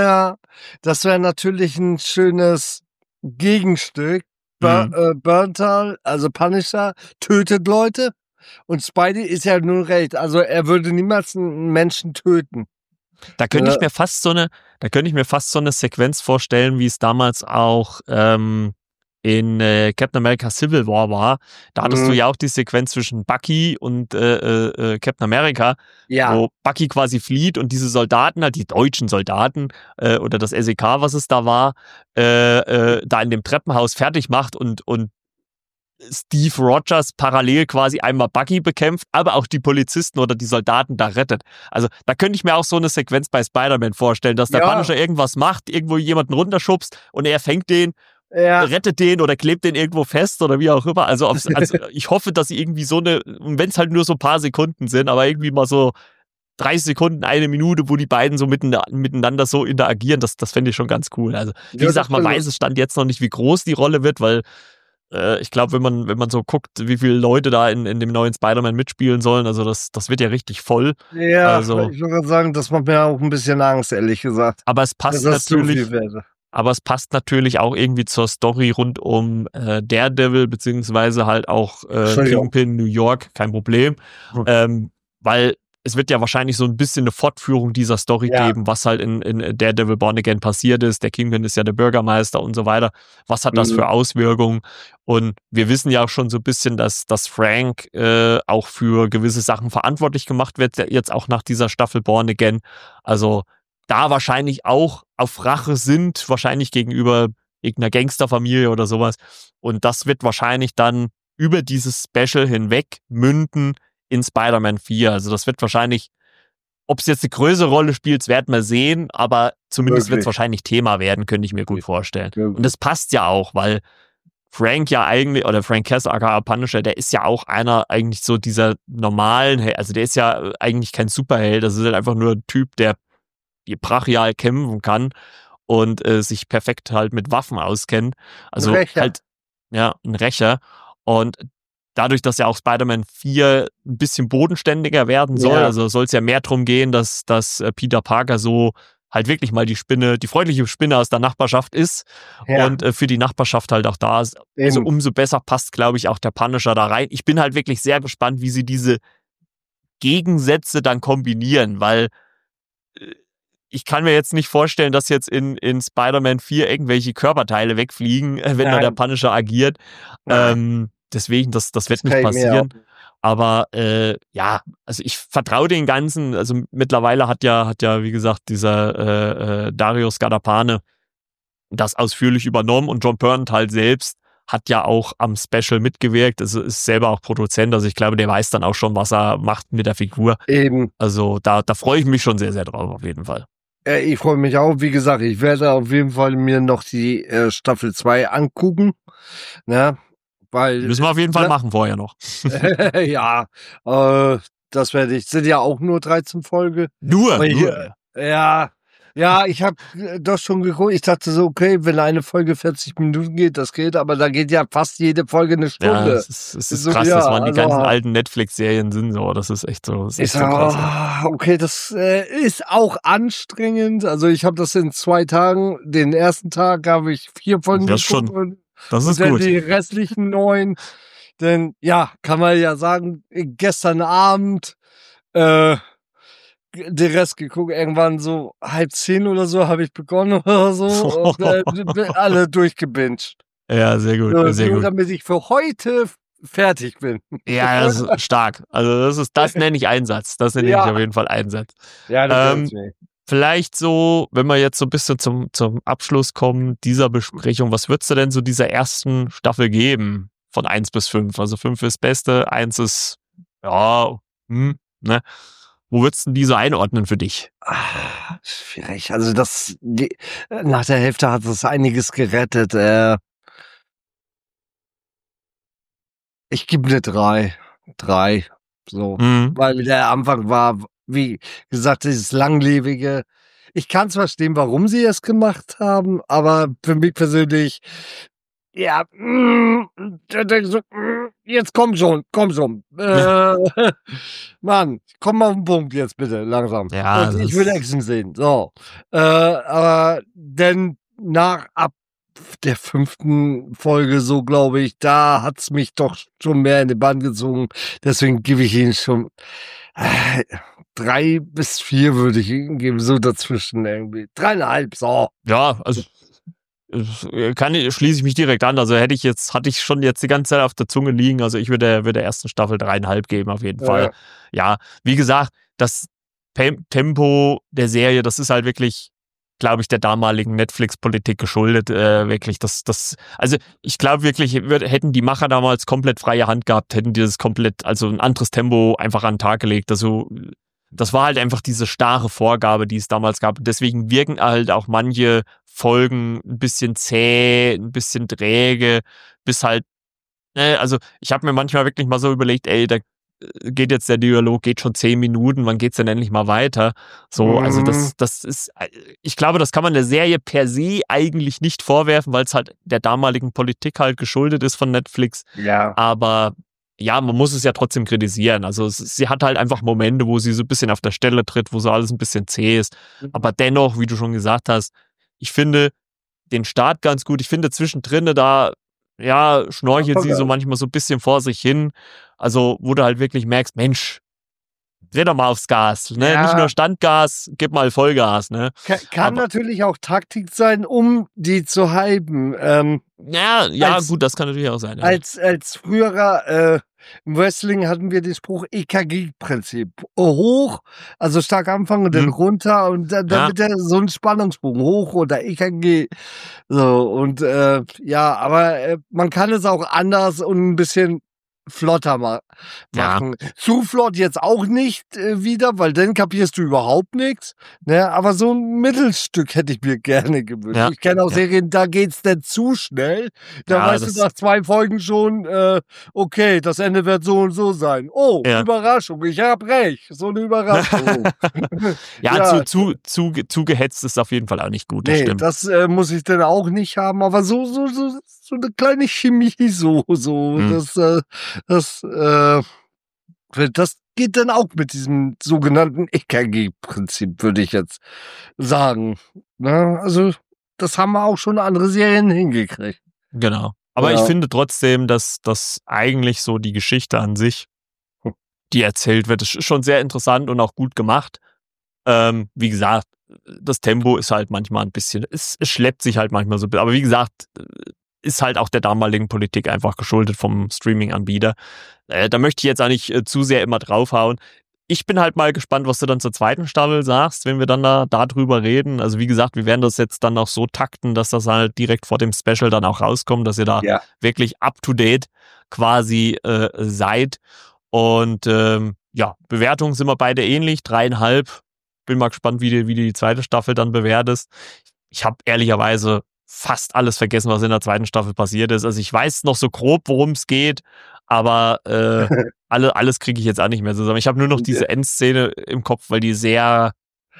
schönes Gegenstück. Burntal, also Punisher, tötet Leute und Spidey ist ja nur recht. Also er würde niemals einen Menschen töten. Da könnte ich mir fast so eine Sequenz vorstellen, wie es damals auch in Captain America Civil War war. Da hattest du ja auch die Sequenz zwischen Bucky und Captain America, wo Bucky quasi flieht und diese Soldaten, halt die deutschen Soldaten oder das SEK, was es da war, da in dem Treppenhaus fertig macht und Steve Rogers parallel quasi einmal Bucky bekämpft, aber auch die Polizisten oder die Soldaten da rettet. Also da könnte ich mir auch so eine Sequenz bei Spider-Man vorstellen, dass der Punisher irgendwas macht, irgendwo jemanden runterschubst und er fängt den, rettet den oder klebt den irgendwo fest oder wie auch immer. Also ich hoffe, dass sie irgendwie so eine, wenn es halt nur so ein paar Sekunden sind, aber irgendwie mal so 30 Sekunden, 1 Minute, wo die beiden so miteinander so interagieren, das fände ich schon ganz cool. Also wie gesagt, man weiß es Stand jetzt noch nicht, wie groß die Rolle wird, weil ich glaube, wenn man so guckt, wie viele Leute da in dem neuen Spider-Man mitspielen sollen, also das wird ja richtig voll. Ja, also, ich würde sagen, das macht mir auch ein bisschen Angst, ehrlich gesagt. Aber es passt natürlich auch irgendwie zur Story rund um Daredevil, beziehungsweise halt auch Kingpin New York, kein Problem. Weil es wird ja wahrscheinlich so ein bisschen eine Fortführung dieser Story geben, was halt in Daredevil Born Again passiert ist. Der Kingpin ist ja der Bürgermeister und so weiter. Was hat das für Auswirkungen? Und wir wissen ja auch schon so ein bisschen, dass Frank auch für gewisse Sachen verantwortlich gemacht wird, jetzt auch nach dieser Staffel Born Again. Also da wahrscheinlich auch auf Rache sind, wahrscheinlich gegenüber irgendeiner Gangsterfamilie oder sowas. Und das wird wahrscheinlich dann über dieses Special hinweg münden in Spider-Man 4. Also das wird wahrscheinlich, ob es jetzt eine größere Rolle spielt, werden wir sehen, aber zumindest wird es wahrscheinlich Thema werden, könnte ich mir gut vorstellen. Und das passt ja auch, weil Frank ja eigentlich, oder Frank Castle, aka Punisher, der ist ja auch einer eigentlich so dieser normalen, also der ist ja eigentlich kein Superheld, das ist halt einfach nur ein Typ, der brachial kämpfen kann und sich perfekt halt mit Waffen auskennt. Also halt, ja, ein Rächer. Und dadurch, dass ja auch Spider-Man 4 ein bisschen bodenständiger werden soll, also soll es ja mehr darum gehen, dass Peter Parker so halt wirklich mal die freundliche Spinne aus der Nachbarschaft ist und für die Nachbarschaft halt auch da ist. Also umso besser passt, glaube ich, auch der Punisher da rein. Ich bin halt wirklich sehr gespannt, wie sie diese Gegensätze dann kombinieren, weil ich kann mir jetzt nicht vorstellen, dass jetzt in Spider-Man 4 irgendwelche Körperteile wegfliegen, wenn da der Punisher agiert. Deswegen, das wird nicht passieren. Aber also ich vertraue den Ganzen. Also mittlerweile hat ja wie gesagt, dieser Dario Scardapane das ausführlich übernommen und John Bernthal selbst hat ja auch am Special mitgewirkt. Also ist selber auch Produzent. Also ich glaube, der weiß dann auch schon, was er macht mit der Figur. Also da freue ich mich schon sehr, sehr drauf, auf jeden Fall. Ich freue mich auch. Wie gesagt, ich werde auf jeden Fall mir noch die Staffel 2 angucken. Ne? Weil, müssen wir auf jeden Fall machen vorher noch. Ja, das werde ich. Sind ja auch nur 13 Folgen. Nur. Ja, ich habe das schon geguckt. Ich dachte so, okay, wenn eine Folge 40 Minuten geht, das geht, aber da geht ja fast jede Folge eine Stunde. Ja, es ist so, krass, das waren die ganzen alten Netflix-Serien sind so. Das ist echt so. Das ist echt so krass. Okay, das ist auch anstrengend. Also ich habe das in 2 Tagen. Den ersten Tag habe ich 4 Folgen geguckt. Das ist und gut. Die restlichen 9. Denn ja, kann man ja sagen, gestern Abend den Rest geguckt, irgendwann so 9:30 oder so habe ich begonnen oder so und alle durchgebinged. Ja, sehr gut, sehr gut. Nur damit ich für heute fertig bin. Ja, das ist stark. Also das nenne ich Einsatz. Das nenne ich auf jeden Fall Einsatz. Ja, das vielleicht so, wenn wir jetzt so ein bisschen zum Abschluss kommen dieser Besprechung, was würdest du denn so dieser ersten Staffel geben? Von 1 bis 5. Also 5 ist das Beste, 1 ist, ne? Wo würdest du die so einordnen für dich? Schwierig. Also nach der Hälfte hat es einiges gerettet. Ich gebe eine 3. 3. So. Weil der Anfang war, wie gesagt, dieses langlebige. Ich kann es verstehen, warum sie es gemacht haben, aber für mich persönlich, Jetzt komm schon. Mann, komm mal auf den Punkt jetzt bitte, langsam. Ja, Ich will Action sehen. So. Aber denn ab der 5. Folge, so glaube ich, da hat's mich doch schon mehr in die Bahn gezogen. Deswegen gebe ich ihn schon 3 bis 4 würde ich ihm geben, so dazwischen irgendwie. 3,5, so. Ja, also schließe ich mich direkt an. Also hatte ich schon jetzt die ganze Zeit auf der Zunge liegen. Also ich würde der ersten Staffel 3,5 geben, auf jeden Fall. Ja, wie gesagt, das Tempo der Serie, das ist halt wirklich, glaube ich, der damaligen Netflix-Politik geschuldet. Wirklich, also ich glaube wirklich, hätten die Macher damals komplett freie Hand gehabt, hätten die das komplett, also ein anderes Tempo einfach an den Tag gelegt. Also das war halt einfach diese starre Vorgabe, die es damals gab. Deswegen wirken halt auch manche Folgen ein bisschen zäh, ein bisschen träge, bis halt, also ich habe mir manchmal wirklich mal so überlegt, ey, da geht jetzt der Dialog, geht schon 10 Minuten, wann geht's denn endlich mal weiter? So, also das ist, ich glaube, das kann man der Serie per se eigentlich nicht vorwerfen, weil es halt der damaligen Politik halt geschuldet ist von Netflix. Ja. Aber ja, man muss es ja trotzdem kritisieren. Also sie hat halt einfach Momente, wo sie so ein bisschen auf der Stelle tritt, wo so alles ein bisschen zäh ist. Aber dennoch, wie du schon gesagt hast, ich finde den Start ganz gut. Ich finde zwischendrin da, ja, schnorchelt sie so manchmal so ein bisschen vor sich hin. Also, wo du halt wirklich merkst, Mensch, dreh doch mal aufs Gas, ne? Ja. Nicht nur Standgas, gib mal Vollgas, ne? Kann natürlich auch Taktik sein, um die zu hypen. Ja, gut, das kann natürlich auch sein. Ja. Als früherer im Wrestling hatten wir den Spruch EKG-Prinzip. Hoch, also stark anfangen und dann runter und dann wird so ein Spannungsbogen hoch oder EKG. So, und aber man kann es auch anders und ein bisschen flotter machen. Ja. Zu flott jetzt auch nicht wieder, weil dann kapierst du überhaupt nichts. Ne? Aber so ein Mittelstück hätte ich mir gerne gewünscht. Ja. Ich kenne auch Serien, da geht's dann zu schnell. Da weißt du nach 2 Folgen schon, okay, das Ende wird so und so sein. Oh, Überraschung, ich hab recht. So eine Überraschung. Zu gehetzt ist auf jeden Fall auch nicht gut, das stimmt. Das muss ich dann auch nicht haben, aber so eine kleine Chemie, das geht dann auch mit diesem sogenannten EKG-Prinzip, würde ich jetzt sagen. Na, also, das haben wir auch schon andere Serien hingekriegt. Genau. Aber ich finde trotzdem, dass das eigentlich so die Geschichte an sich, die erzählt wird, ist schon sehr interessant und auch gut gemacht. Wie gesagt, das Tempo ist halt manchmal ein bisschen, es schleppt sich halt manchmal so, aber wie gesagt, ist halt auch der damaligen Politik einfach geschuldet vom Streaming-Anbieter. Da möchte ich jetzt auch nicht zu sehr immer draufhauen. Ich bin halt mal gespannt, was du dann zur 2. Staffel sagst, wenn wir dann da drüber reden. Also wie gesagt, wir werden das jetzt dann auch so takten, dass das halt direkt vor dem Special dann auch rauskommt, dass ihr da wirklich up-to-date quasi seid. Und Bewertungen sind wir beide ähnlich, 3,5. Bin mal gespannt, wie du die 2. Staffel dann bewertest. Ich habe ehrlicherweise fast alles vergessen, was in der 2. Staffel passiert ist. Also ich weiß noch so grob, worum es geht, aber alles kriege ich jetzt auch nicht mehr zusammen. Ich habe nur noch diese Endszene im Kopf, weil die sehr,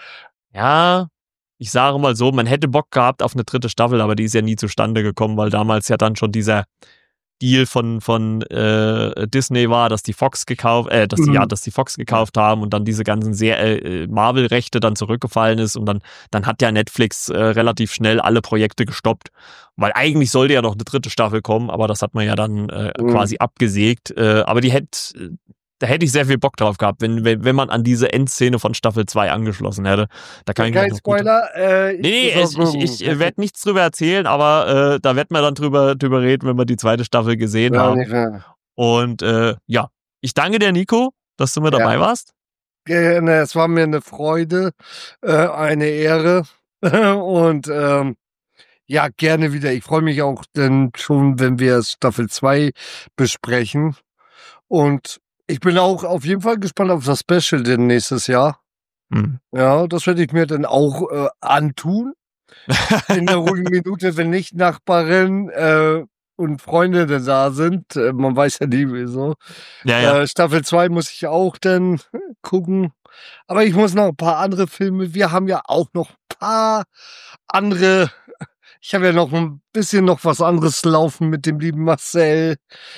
ich sage mal so, man hätte Bock gehabt auf eine 3. Staffel, aber die ist ja nie zustande gekommen, weil damals ja dann schon dieser Deal von Disney war, dass die Fox gekauft haben und dann diese ganzen Marvel-Rechte dann zurückgefallen ist und dann hat ja Netflix relativ schnell alle Projekte gestoppt, weil eigentlich sollte ja noch eine 3. Staffel kommen, aber das hat man ja dann quasi abgesägt. Aber da hätte ich sehr viel Bock drauf gehabt, wenn man an diese Endszene von Staffel 2 angeschlossen hätte. Da kann kein Spoiler. Ich werde nichts drüber erzählen, aber da wird man dann drüber reden, wenn wir die 2. Staffel gesehen haben. Und ich danke dir, Nico, dass du mit dabei warst. Gerne, es war mir eine Freude, eine Ehre und gerne wieder. Ich freue mich auch dann schon, wenn wir Staffel 2 besprechen und ich bin auch auf jeden Fall gespannt auf das Special denn nächstes Jahr. Ja, das werde ich mir dann auch antun. In der ruhigen Minute, wenn nicht Nachbarin und Freunde denn da sind. Man weiß ja nie, wieso. Staffel 2 muss ich auch dann gucken. Aber ich muss noch ein paar andere Filme. Wir haben ja auch noch ein paar andere. Ich habe ja noch ein bisschen was anderes laufen mit dem lieben Marcel.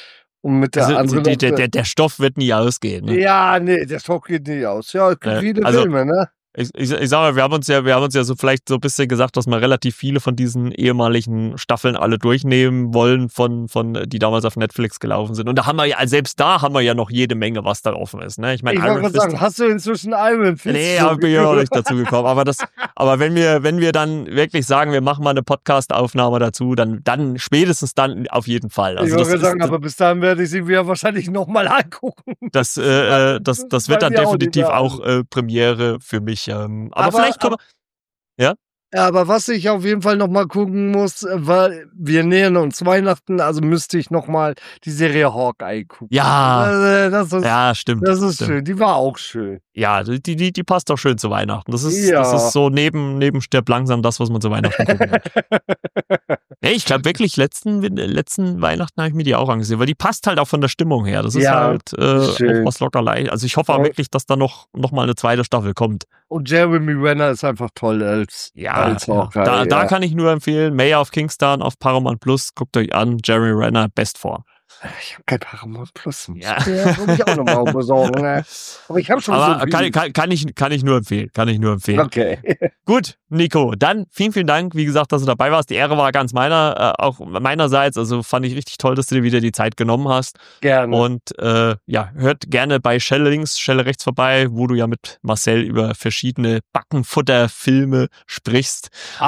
Und mit der anderen. Der Stoff wird nie ausgehen. Ne? Ja, nee, der Stoff geht nie aus. Ja, es gibt viele Filme, ne? Ich sag mal, wir haben uns ja so vielleicht so ein bisschen gesagt, dass wir relativ viele von diesen ehemaligen Staffeln alle durchnehmen wollen, von die damals auf Netflix gelaufen sind. Und da haben wir ja, selbst da haben wir ja noch jede Menge, was da offen ist. Ne? Ich meine, Iron Fist. Sagen, hast du inzwischen Iron Fist? Nee, bin ich auch nicht dazu gekommen. Aber wenn wir dann wirklich sagen, wir machen mal eine Podcast-Aufnahme dazu, dann spätestens dann auf jeden Fall. Also ich wollte sagen, aber bis dahin werde ich sie mir wahrscheinlich nochmal angucken. Das wird dann definitiv auch Premiere für mich. Aber vielleicht können wir. Ja? Ja, aber was ich auf jeden Fall nochmal gucken muss, weil wir nähern uns Weihnachten, also müsste ich nochmal die Serie Hawkeye gucken. Ja, ja, stimmt. Das ist schön, die war auch schön. Ja, die passt auch schön zu Weihnachten. Das ist so neben Stirb langsam das, was man zu Weihnachten gucken kann. Nee, ich glaube wirklich, letzten Weihnachten habe ich mir die auch angesehen, weil die passt halt auch von der Stimmung her. Das ist halt auch was locker leicht. Also ich hoffe auch wirklich, dass da noch mal eine zweite Staffel kommt. Und Jeremy Renner ist einfach toll als Hawkeye. Da kann ich nur empfehlen, Mayor of Kingstown auf Paramount Plus, guckt euch an, Jeremy Renner, best vor. Ich habe kein Paramount Plus. Ja. Muss ich auch nochmal besorgen. Ne? Aber ich habe schon so viel. Kann ich nur empfehlen. Okay. Gut, Nico, dann vielen Dank, wie gesagt, dass du dabei warst. Die Ehre war ganz auch meinerseits. Also fand ich richtig toll, dass du dir wieder die Zeit genommen hast. Gerne. Und hört gerne bei Schelle links, Schelle rechts vorbei, wo du ja mit Marcel über verschiedene Backenfutterfilme sprichst.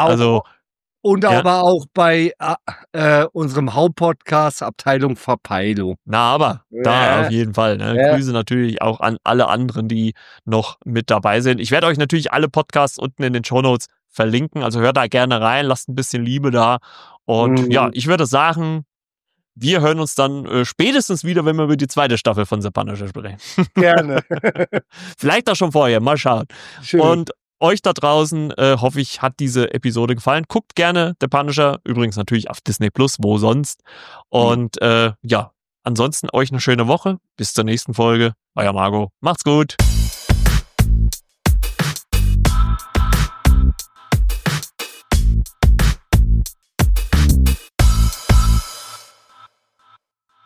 Und aber auch bei unserem Hauptpodcast Abteilung Verpeilung. Na, aber da auf jeden Fall. Ne? Ja. Grüße natürlich auch an alle anderen, die noch mit dabei sind. Ich werde euch natürlich alle Podcasts unten in den Shownotes verlinken. Also hört da gerne rein, lasst ein bisschen Liebe da. Und ich würde sagen, wir hören uns dann spätestens wieder, wenn wir über die zweite Staffel von The Punisher sprechen. Gerne. Vielleicht auch schon vorher, mal schauen. Schön. Und euch da draußen, hoffe ich, hat diese Episode gefallen. Guckt gerne The Punisher, übrigens natürlich auf Disney Plus, wo sonst. Und ansonsten euch eine schöne Woche. Bis zur nächsten Folge. Euer Marco. Macht's gut.